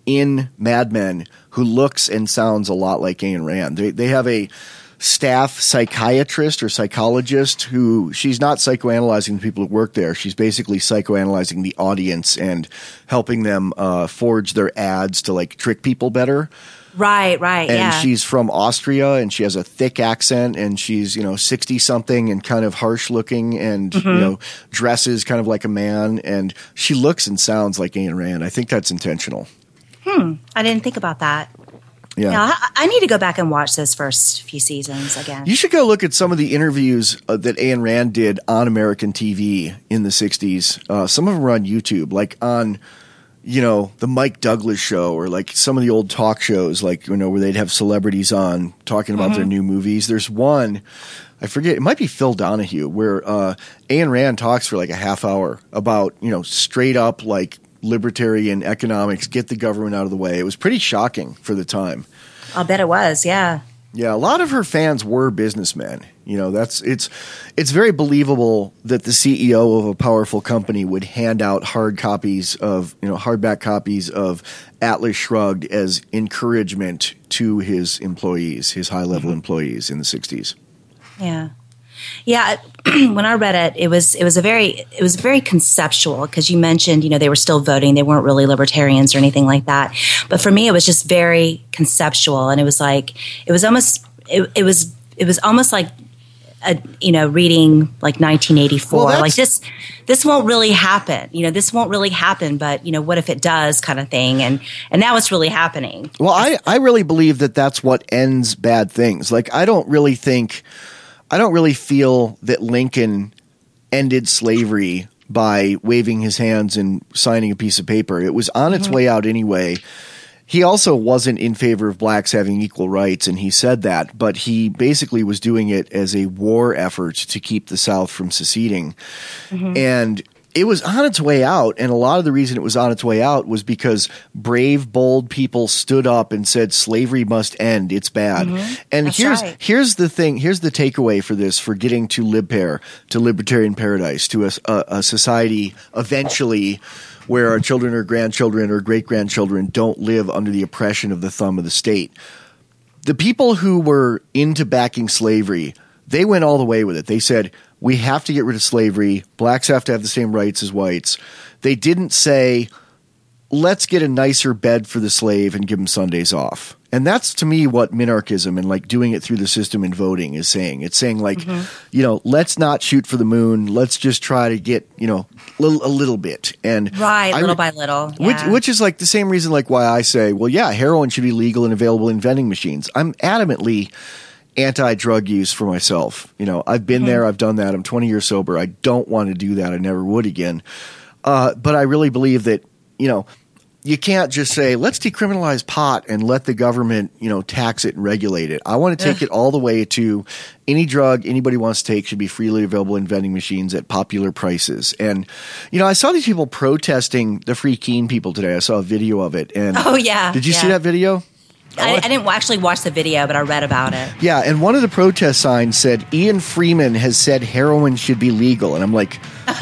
in Mad Men who looks and sounds a lot like Ayn Rand. They, they have a staff psychiatrist or psychologist who she's not psychoanalyzing the people who work there. She's basically psychoanalyzing the audience and helping them uh, forge their ads to like trick people better. Right, right, and yeah. she's from Austria, and she has a thick accent, and she's, you know, sixty-something and kind of harsh-looking and, mm-hmm. you know, dresses kind of like a man, and she looks and sounds like Ayn Rand. I think that's intentional. Hmm, I didn't think about that. Yeah. yeah I, I need to go back and watch those first few seasons again. You should go look at some of the interviews uh, that Ayn Rand did on American T V in the sixties. Uh, some of them were on YouTube, like on... you know, the Mike Douglas show or like some of the old talk shows, like, you know, where they'd have celebrities on talking about mm-hmm. their new movies. There's one, I forget, it might be Phil Donahue, where uh, Ayn Rand talks for like a half hour about, you know, straight up like libertarian economics, get the government out of the way. It was pretty shocking for the time. I'll bet it was, yeah. Yeah, a lot of her fans were businessmen. You know, that's it's it's very believable that the C E O of a powerful company would hand out hard copies of, you know, hardback copies of Atlas Shrugged as encouragement to his employees, his high-level mm-hmm. employees in the sixties. Yeah. Yeah, when I read it, it was it was a very it was very conceptual because you mentioned, you know, they were still voting, they weren't really libertarians or anything like that. But for me, it was just very conceptual, and it was like it was almost it, it was it was almost like a, you know, reading like nineteen eighty-four. Well, like this this won't really happen. You know, this won't really happen. But you know, what if it does, kind of thing. And and now it's really happening. Well, I I really believe that that's what ends bad things. Like I don't really think. I don't really feel that Lincoln ended slavery by waving his hands and signing a piece of paper. It was on its mm-hmm. way out anyway. He also wasn't in favor of blacks having equal rights, and he said that, but he basically was doing it as a war effort to keep the South from seceding. Mm-hmm. And it was on its way out, and a lot of the reason it was on its way out was because brave, bold people stood up and said slavery must end. It's bad. Mm-hmm. And That's here's right. here's the thing. Here's the takeaway for this, for getting to LibPair, to libertarian paradise, to a, a, a society eventually where our children or grandchildren or great-grandchildren don't live under the oppression of the thumb of the state. The people who were into backing slavery, they went all the way with it. They said, we have to get rid of slavery. Blacks have to have the same rights as whites. They didn't say, let's get a nicer bed for the slave and give him Sundays off. And that's, to me, what minarchism and like doing it through the system and voting is saying. It's saying like, mm-hmm. you know, let's not shoot for the moon. Let's just try to get, you know, little, a little bit. And right, I, little by little. Yeah. Which, which is like the same reason like why I say, well, yeah, heroin should be legal and available in vending machines. I'm adamantly anti-drug use for myself. You know, I've been mm-hmm. there. I've done that. I'm twenty years sober. I don't want to do that. I never would again. Uh, but I really believe that, you know, you can't just say, let's decriminalize pot and let the government, you know, tax it and regulate it. I want to take it all the way to any drug anybody wants to take should be freely available in vending machines at popular prices. And, you know, I saw these people protesting the Free Keene people today. I saw a video of it. And oh, yeah. Did you yeah. see that video? I, I didn't actually watch the video, but I read about it. Yeah, and one of the protest signs said, Ian Freeman has said heroin should be legal. And I'm like,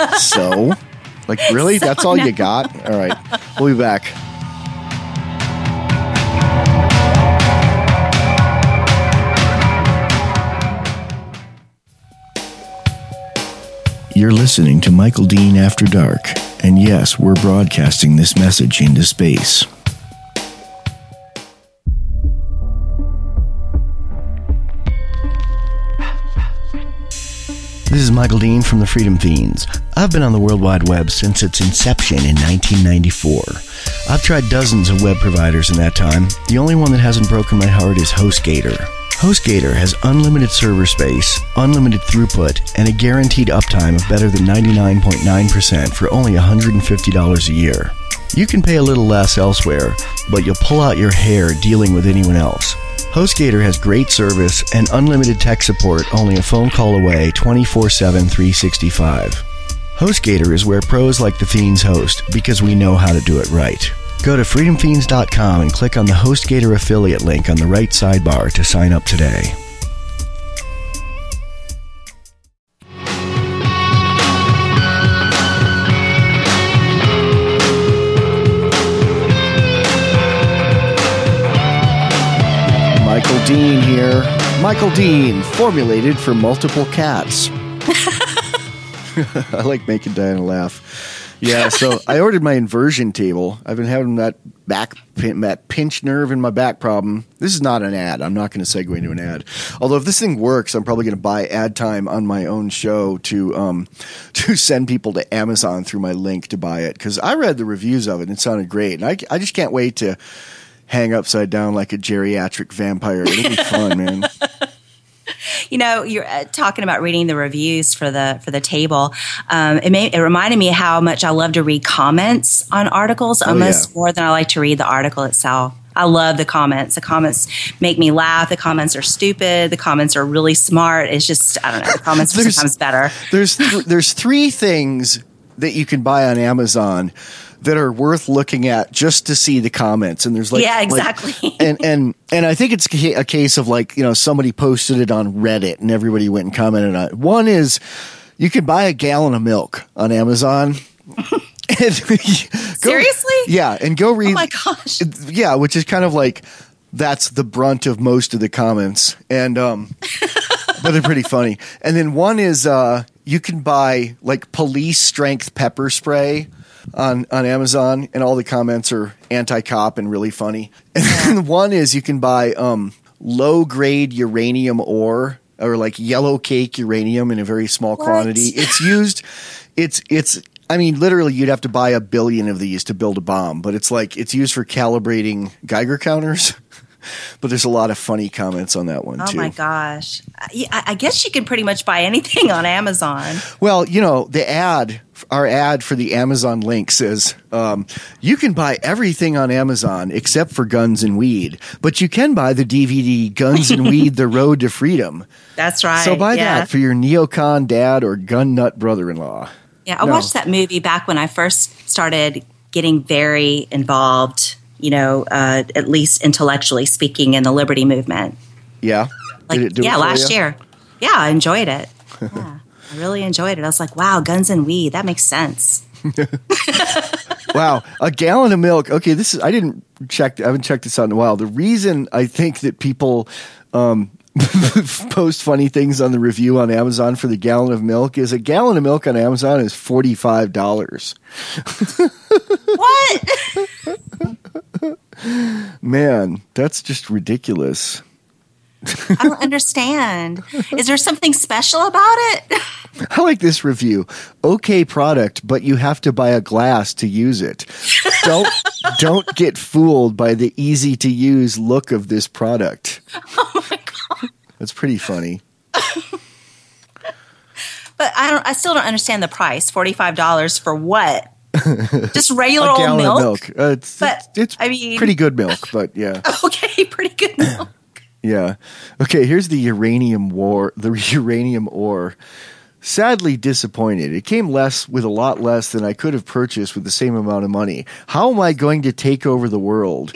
so? Like, really? So That's all no. you got? All right. We'll be back. You're listening to Michael Dean After Dark. And yes, we're broadcasting this message into space. This is Michael Dean from the Freedom Fiends. I've been on the World Wide Web since its inception in nineteen ninety-four. I've tried dozens of web providers in that time. The only one that hasn't broken my heart is HostGator. HostGator has unlimited server space, unlimited throughput, and a guaranteed uptime of better than ninety-nine point nine percent for only one hundred fifty dollars a year. You can pay a little less elsewhere, but you'll pull out your hair dealing with anyone else. HostGator has great service and unlimited tech support only a phone call away twenty-four seven, three sixty-five. HostGator is where pros like the Fiends host because we know how to do it right. Go to freedom fiends dot com and click on the HostGator affiliate link on the right sidebar to sign up today. Michael Dean here. Michael Dean, formulated for multiple cats. I like making Diana laugh. Yeah, so I ordered my inversion table. I've been having that back pin, that pinch nerve in my back problem. This is not an ad. I'm not going to segue into an ad. Although if this thing works, I'm probably going to buy ad time on my own show to um, to send people to Amazon through my link to buy it. Because I read the reviews of it and it sounded great. And I, I just can't wait to hang upside down like a geriatric vampire. It'll be fun, man. You know, you're uh, talking about reading the reviews for the for the table. Um, it made it reminded me how much I love to read comments on articles, almost oh, yeah. more than I like to read the article itself. I love the comments. The comments make me laugh. The comments are stupid. The comments are really smart. It's just, I don't know. The comments are sometimes better. There's th- there's three things that you can buy on Amazon that are worth looking at just to see the comments. And there's like, yeah, exactly. Like, and, and, and I think it's a case of like, you know, somebody posted it on Reddit and everybody went and commented on it. One is you can buy a gallon of milk on Amazon. and go, Seriously? Yeah. And go read. Oh my gosh. Yeah. Which is kind of like, that's the brunt of most of the comments. And, um, but they're pretty funny. And then one is, uh, you can buy like police strength pepper spray on, on Amazon, and all the comments are anti-cop and really funny. And then one is you can buy um, low-grade uranium ore, or like yellow cake uranium in a very small what? quantity. It's used, it's, it's, I mean, literally you'd have to buy a billion of these to build a bomb, but it's like, it's used for calibrating Geiger counters. But there's a lot of funny comments on that one, oh too. Oh, my gosh. I, I guess you can pretty much buy anything on Amazon. Well, you know, the ad, our ad for the Amazon link says, um, you can buy everything on Amazon except for guns and weed, but you can buy the D V D Guns and Weed, The Road to Freedom. That's right. So buy yeah. that for your neocon dad or gun nut brother-in-law. Yeah, I no. watched that movie back when I first started getting very involved, you know, uh, at least intellectually speaking, in the liberty movement. Yeah? Like, Did it do yeah, it for last you? year. Yeah, I enjoyed it. Yeah, I really enjoyed it. I was like, wow, guns and weed, that makes sense. Wow, a gallon of milk. Okay, this is, I didn't check, I haven't checked this out in a while. The reason I think that people um, post funny things on the review on Amazon for the gallon of milk is a gallon of milk on Amazon is forty-five dollars. What? Man, that's just ridiculous. I don't understand. Is there something special about it? I like this review. Okay product, but you have to buy a glass to use it. Don't don't get fooled by the easy to use look of this product. Oh my god. That's pretty funny. But I don't I still don't understand the price. forty-five dollars for what? Just regular a old gallon milk? of milk. Uh, it's But, it's, it's I mean- pretty good milk, but yeah. Okay, pretty good milk. Yeah. Okay, here's the uranium war, the uranium ore. Sadly disappointed. It came less with a lot less than I could have purchased with the same amount of money. How am I going to take over the world?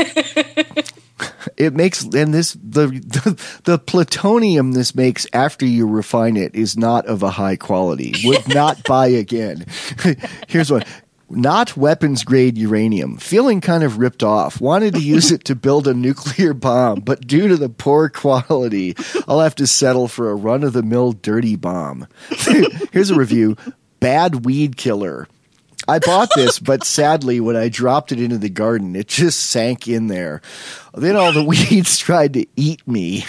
It makes, and this, the, the, the plutonium this makes after you refine it is not of a high quality. Would not buy again. Here's one. Not weapons grade uranium. Feeling kind of ripped off. Wanted to use it to build a nuclear bomb, but due to the poor quality, I'll have to settle for a run of the mill dirty bomb. Here's a review. Bad weed killer. I bought this, but sadly, when I dropped it into the garden, it just sank in there. Then all the weeds tried to eat me.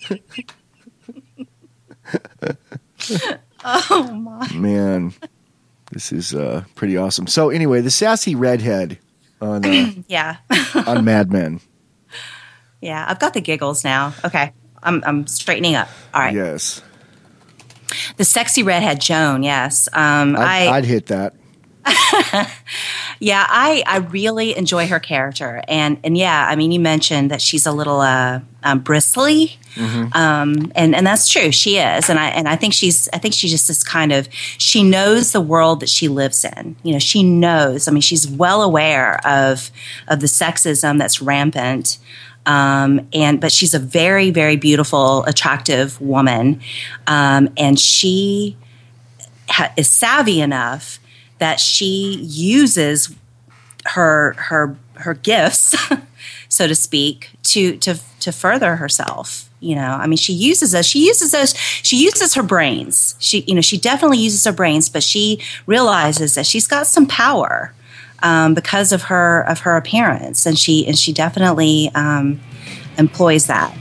Oh my. Man. This is uh, pretty awesome. So anyway, the sassy redhead on uh, Yeah. on Mad Men. Yeah, I've got the giggles now. Okay. I'm, I'm straightening up. All right. Yes. The sexy redhead Joan, yes. Um, I'd, I, I'd hit that. yeah, I, I really enjoy her character. And, and yeah, I mean, you mentioned that she's a little uh, um, bristly. Mm-hmm. Um, and, and that's true. She is. And I, and I think she's, I think she just is kind of, she knows the world that she lives in. You know, she knows, I mean, she's well aware of, of the sexism that's rampant. Um, and, but she's a very, very beautiful, attractive woman. Um, and she ha- is savvy enough that she uses her, her, her gifts, so to speak, to, to, to further herself. You know, I mean, she uses those, she uses those, she uses her brains. She, you know, she definitely uses her brains, but she realizes that she's got some power. Um, because of her of her appearance, and she and she definitely um, employs that.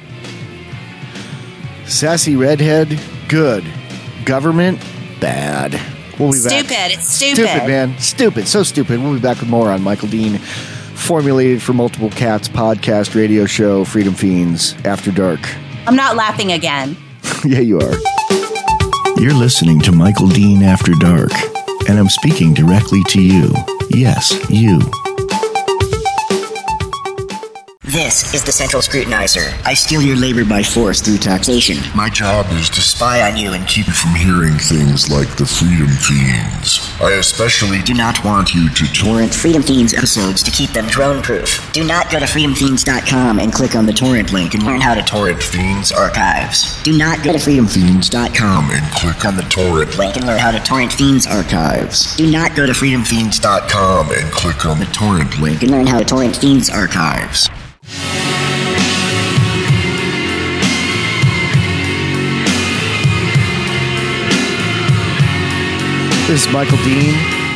Sassy redhead, good. Government, bad. We'll be stupid. back. It's stupid. Stupid, man. Stupid. So stupid. We'll be back with more on Michael Dean, formulated for multiple cats podcast radio show, Freedom Fiends, After Dark. I'm not laughing again. Yeah, you are. You're listening to Michael Dean After Dark, and I'm speaking directly to you. Yes, you. This is the Central Scrutinizer. I steal your labor by force through taxation. My job is to spy on you and keep you from hearing things like the Freedom Fiends. I especially do not want you to torrent Freedom Fiends episodes to keep them drone-proof. Do not go to freedom fiends dot com and click on the torrent link and learn how to torrent Fiends archives. Do not go to freedom fiends dot com and click on the torrent link and learn how to torrent Fiends archives. Do not go to freedom fiends dot com and click on the torrent link and learn how to torrent Fiends archives. This is Michael Dean,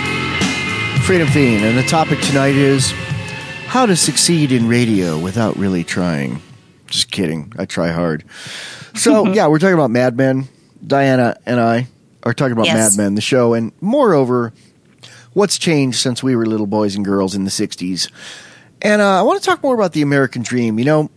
Freedom Fiend, and the topic tonight is how to succeed in radio without really trying. Just kidding. I try hard. So, yeah, we're talking about Mad Men. Diana and I are talking about Yes. Mad Men, the show, and moreover, what's changed since we were little boys and girls in the sixties. And uh, I want to talk more about the American Dream. You know,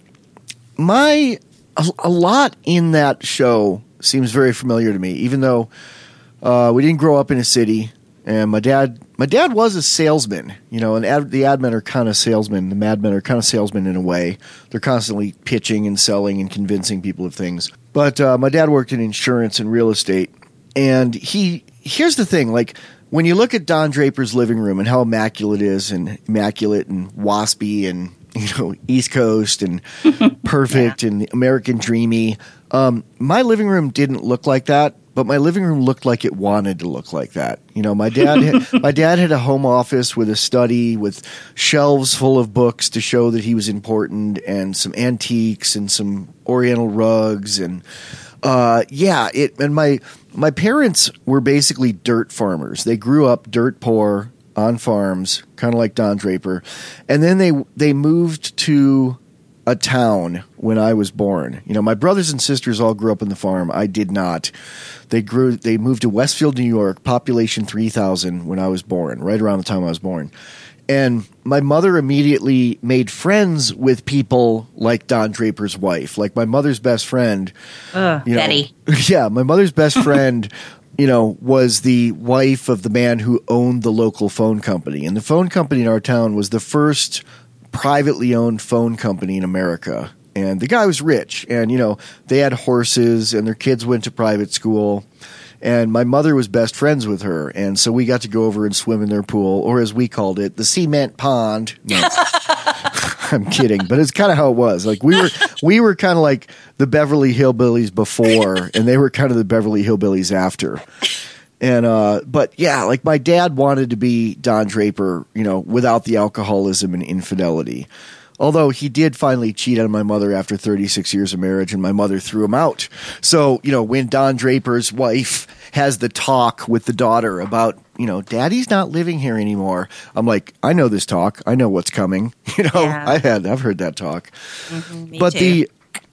my a, a lot in that show seems very familiar to me, even though uh, we didn't grow up in a city. And my dad, my dad was a salesman, you know, and ad, the ad men are kind of salesmen. The Mad Men are kind of salesmen in a way. They're constantly pitching and selling and convincing people of things. But uh, my dad worked in insurance and real estate. And he, here's the thing, like, when you look at Don Draper's living room and how immaculate it is, and immaculate and waspy and, you know, East Coast and perfect yeah. and American dreamy, um, my living room didn't look like that, but my living room looked like it wanted to look like that. You know, my dad had, my dad had a home office with a study with shelves full of books to show that he was important, and some antiques and some Oriental rugs and uh, yeah, it and my. My parents were basically dirt farmers. They grew up dirt poor on farms, kind of like Don Draper. And then they they moved to a town when I was born. You know, my brothers and sisters all grew up on the farm. I did not. They grew they moved to Westfield, New York, population three thousand when I was born, right around the time I was born. And my mother immediately made friends with people like Don Draper's wife. Like my mother's best friend. Uh, you know, Betty. Yeah, my mother's best friend, you know, was the wife of the man who owned the local phone company. And the phone company in our town was the first privately owned phone company in America. And the guy was rich. And, you know, they had horses and their kids went to private school. And my mother was best friends with her, and so we got to go over and swim in their pool, or as we called it, the cement pond. No, I'm kidding, but it's kind of how it was. Like we were, we were kind of like the Beverly Hillbillies before, and they were kind of the Beverly Hillbillies after. And uh, but yeah, like my dad wanted to be Don Draper, you know, without the alcoholism and infidelity. Although he did finally cheat on my mother after thirty-six years of marriage, and my mother threw him out. So, you know, when Don Draper's wife has the talk with the daughter about, you know, Daddy's not living here anymore, I'm like, I know this talk. I know what's coming. You know, yeah. I had, I've heard that talk. Mm-hmm, me but too. the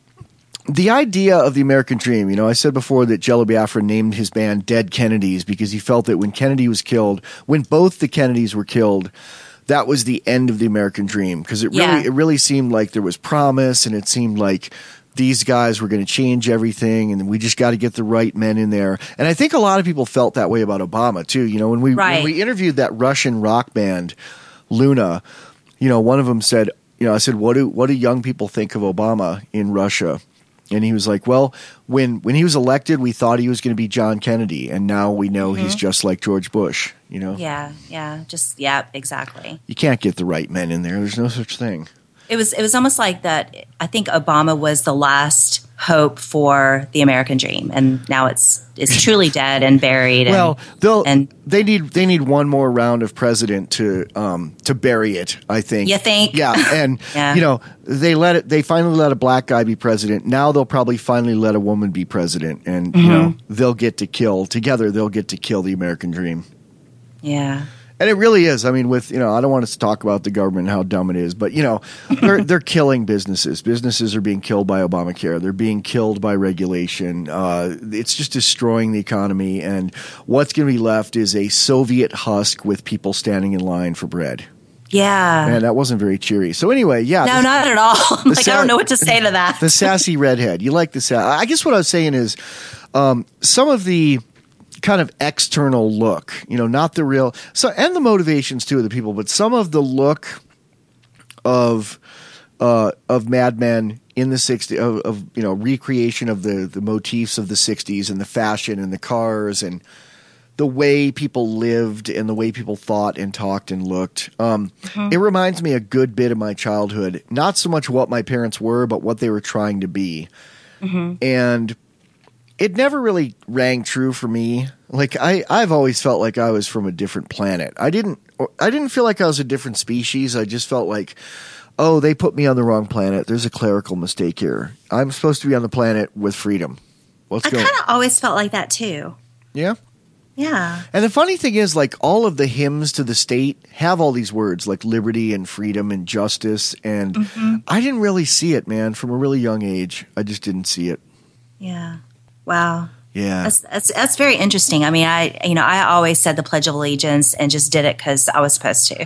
the idea of the American Dream, you know, I said before that Jello Biafra named his band Dead Kennedys because he felt that when Kennedy was killed, when both the Kennedys were killed, that was the end of the American dream, because it really Yeah. it really seemed like there was promise, and it seemed like these guys were going to change everything, and we just got to get the right men in there. And I think a lot of people felt that way about Obama too. You know, when we right. when we interviewed that Russian rock band, Luna, you know, one of them said, you know, I said, what do what do young people think of Obama in Russia? And he was like, well, when when he was elected, we thought he was going to be John Kennedy, and now we know mm-hmm. he's just like George Bush. You know? Yeah, yeah, just yeah, exactly. You can't get the right men in there. There's no such thing. It was it was almost like that. I think Obama was the last hope for the American dream, and now it's it's truly dead and buried. And, well, they'll and they need they need one more round of president to um to bury it. I think. You think? Yeah, and yeah. you know they let it. They finally let a black guy be president. Now they'll probably finally let a woman be president, and mm-hmm. you know they'll get to kill together. They'll get to kill the American dream. Yeah. And it really is. I mean, with, you know, I don't want us to talk about the government and how dumb it is, but, you know, they're they're killing businesses. Businesses are being killed by Obamacare. They're being killed by regulation. Uh, it's just destroying the economy. And what's going to be left is a Soviet husk with people standing in line for bread. Yeah. Man, that wasn't very cheery. So anyway, yeah. No, the, not at all. Like, sa- I don't know what to say to that. The sassy redhead. You like the sass. I guess what I was saying is um, some of the kind of external look, you know, not the real, so, and the motivations too of the people, but some of the look of uh, of Mad Men in the sixties, of, of you know, recreation of the the motifs of the sixties and the fashion and the cars and the way people lived and the way people thought and talked and looked. Um, mm-hmm. It reminds me a good bit of my childhood, not so much what my parents were, but what they were trying to be. Mm-hmm. And it never really rang true for me. Like I, I've always felt like I was from a different planet. I didn't, I didn't feel like I was a different species. I just felt like, oh, they put me on the wrong planet. There's a clerical mistake here. I'm supposed to be on the planet with freedom. What's I going? I kind of always felt like that too. Yeah. Yeah. And the funny thing is, like, all of the hymns to the state have all these words like liberty and freedom and justice. And mm-hmm. I didn't really see it, man, from a really young age. I just didn't see it. Yeah. Wow. Yeah. That's, that's, that's very interesting. I mean, I, you know, I always said the Pledge of Allegiance and just did it because I was supposed to.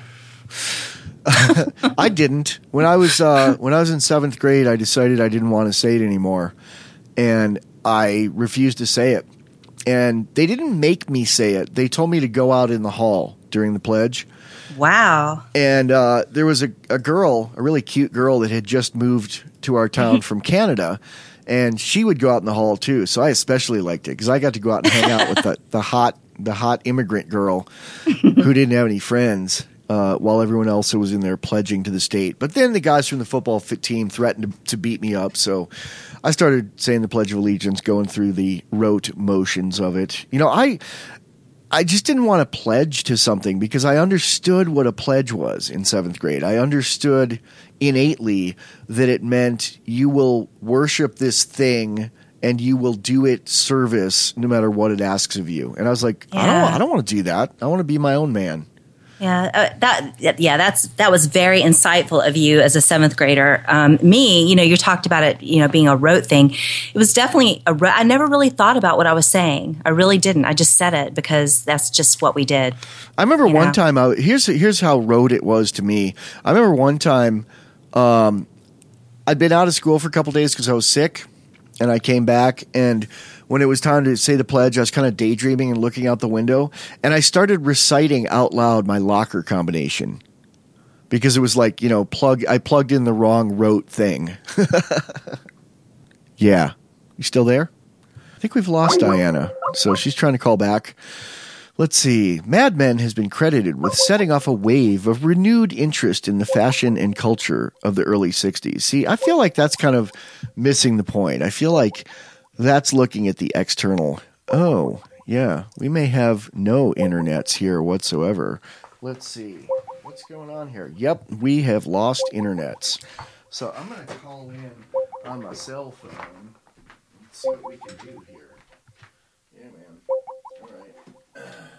I didn't. When I was, uh, when I was in seventh grade, I decided I didn't want to say it anymore. And I refused to say it. And they didn't make me say it. They told me to go out in the hall during the pledge. Wow. And uh, there was a, a girl, a really cute girl that had just moved to our town from Canada. And she would go out in the hall too. So I especially liked it because I got to go out and hang out with the, the hot the hot immigrant girl who didn't have any friends uh, while everyone else was in there pledging to the state. But then the guys from the football fit team threatened to, to beat me up. So I started saying the Pledge of Allegiance, going through the rote motions of it. You know, I I just didn't want to pledge to something because I understood what a pledge was in seventh grade. I understood innately that it meant you will worship this thing and you will do it service no matter what it asks of you. And I was like, yeah. I don't, I don't want to do that. I want to be my own man. Yeah, uh, that yeah, that's that was very insightful of you as a seventh grader. Um, me, you know, you talked about it, you know, being a rote thing. It was definitely a. I never really thought about what I was saying. I really didn't. I just said it because that's just what we did. I remember one know? time. I, here's here's how rote it was to me. I remember one time. Um, I'd been out of school for a couple days because I was sick, and I came back and. When it was time to say the pledge, I was kind of daydreaming and looking out the window, and I started reciting out loud my locker combination because it was like, you know, plug. I plugged in the wrong rote thing. Yeah. You still there? I think we've lost Diana, so she's trying to call back. Let's see. Mad Men has been credited with setting off a wave of renewed interest in the fashion and culture of the early sixties. See, I feel like that's kind of missing the point. I feel like that's looking at the external. Oh, yeah. We may have no internets here whatsoever. Let's see. What's going on here? Yep, we have lost internets. So I'm going to call in on my cell phone and see what we can do here. Yeah, man. All right.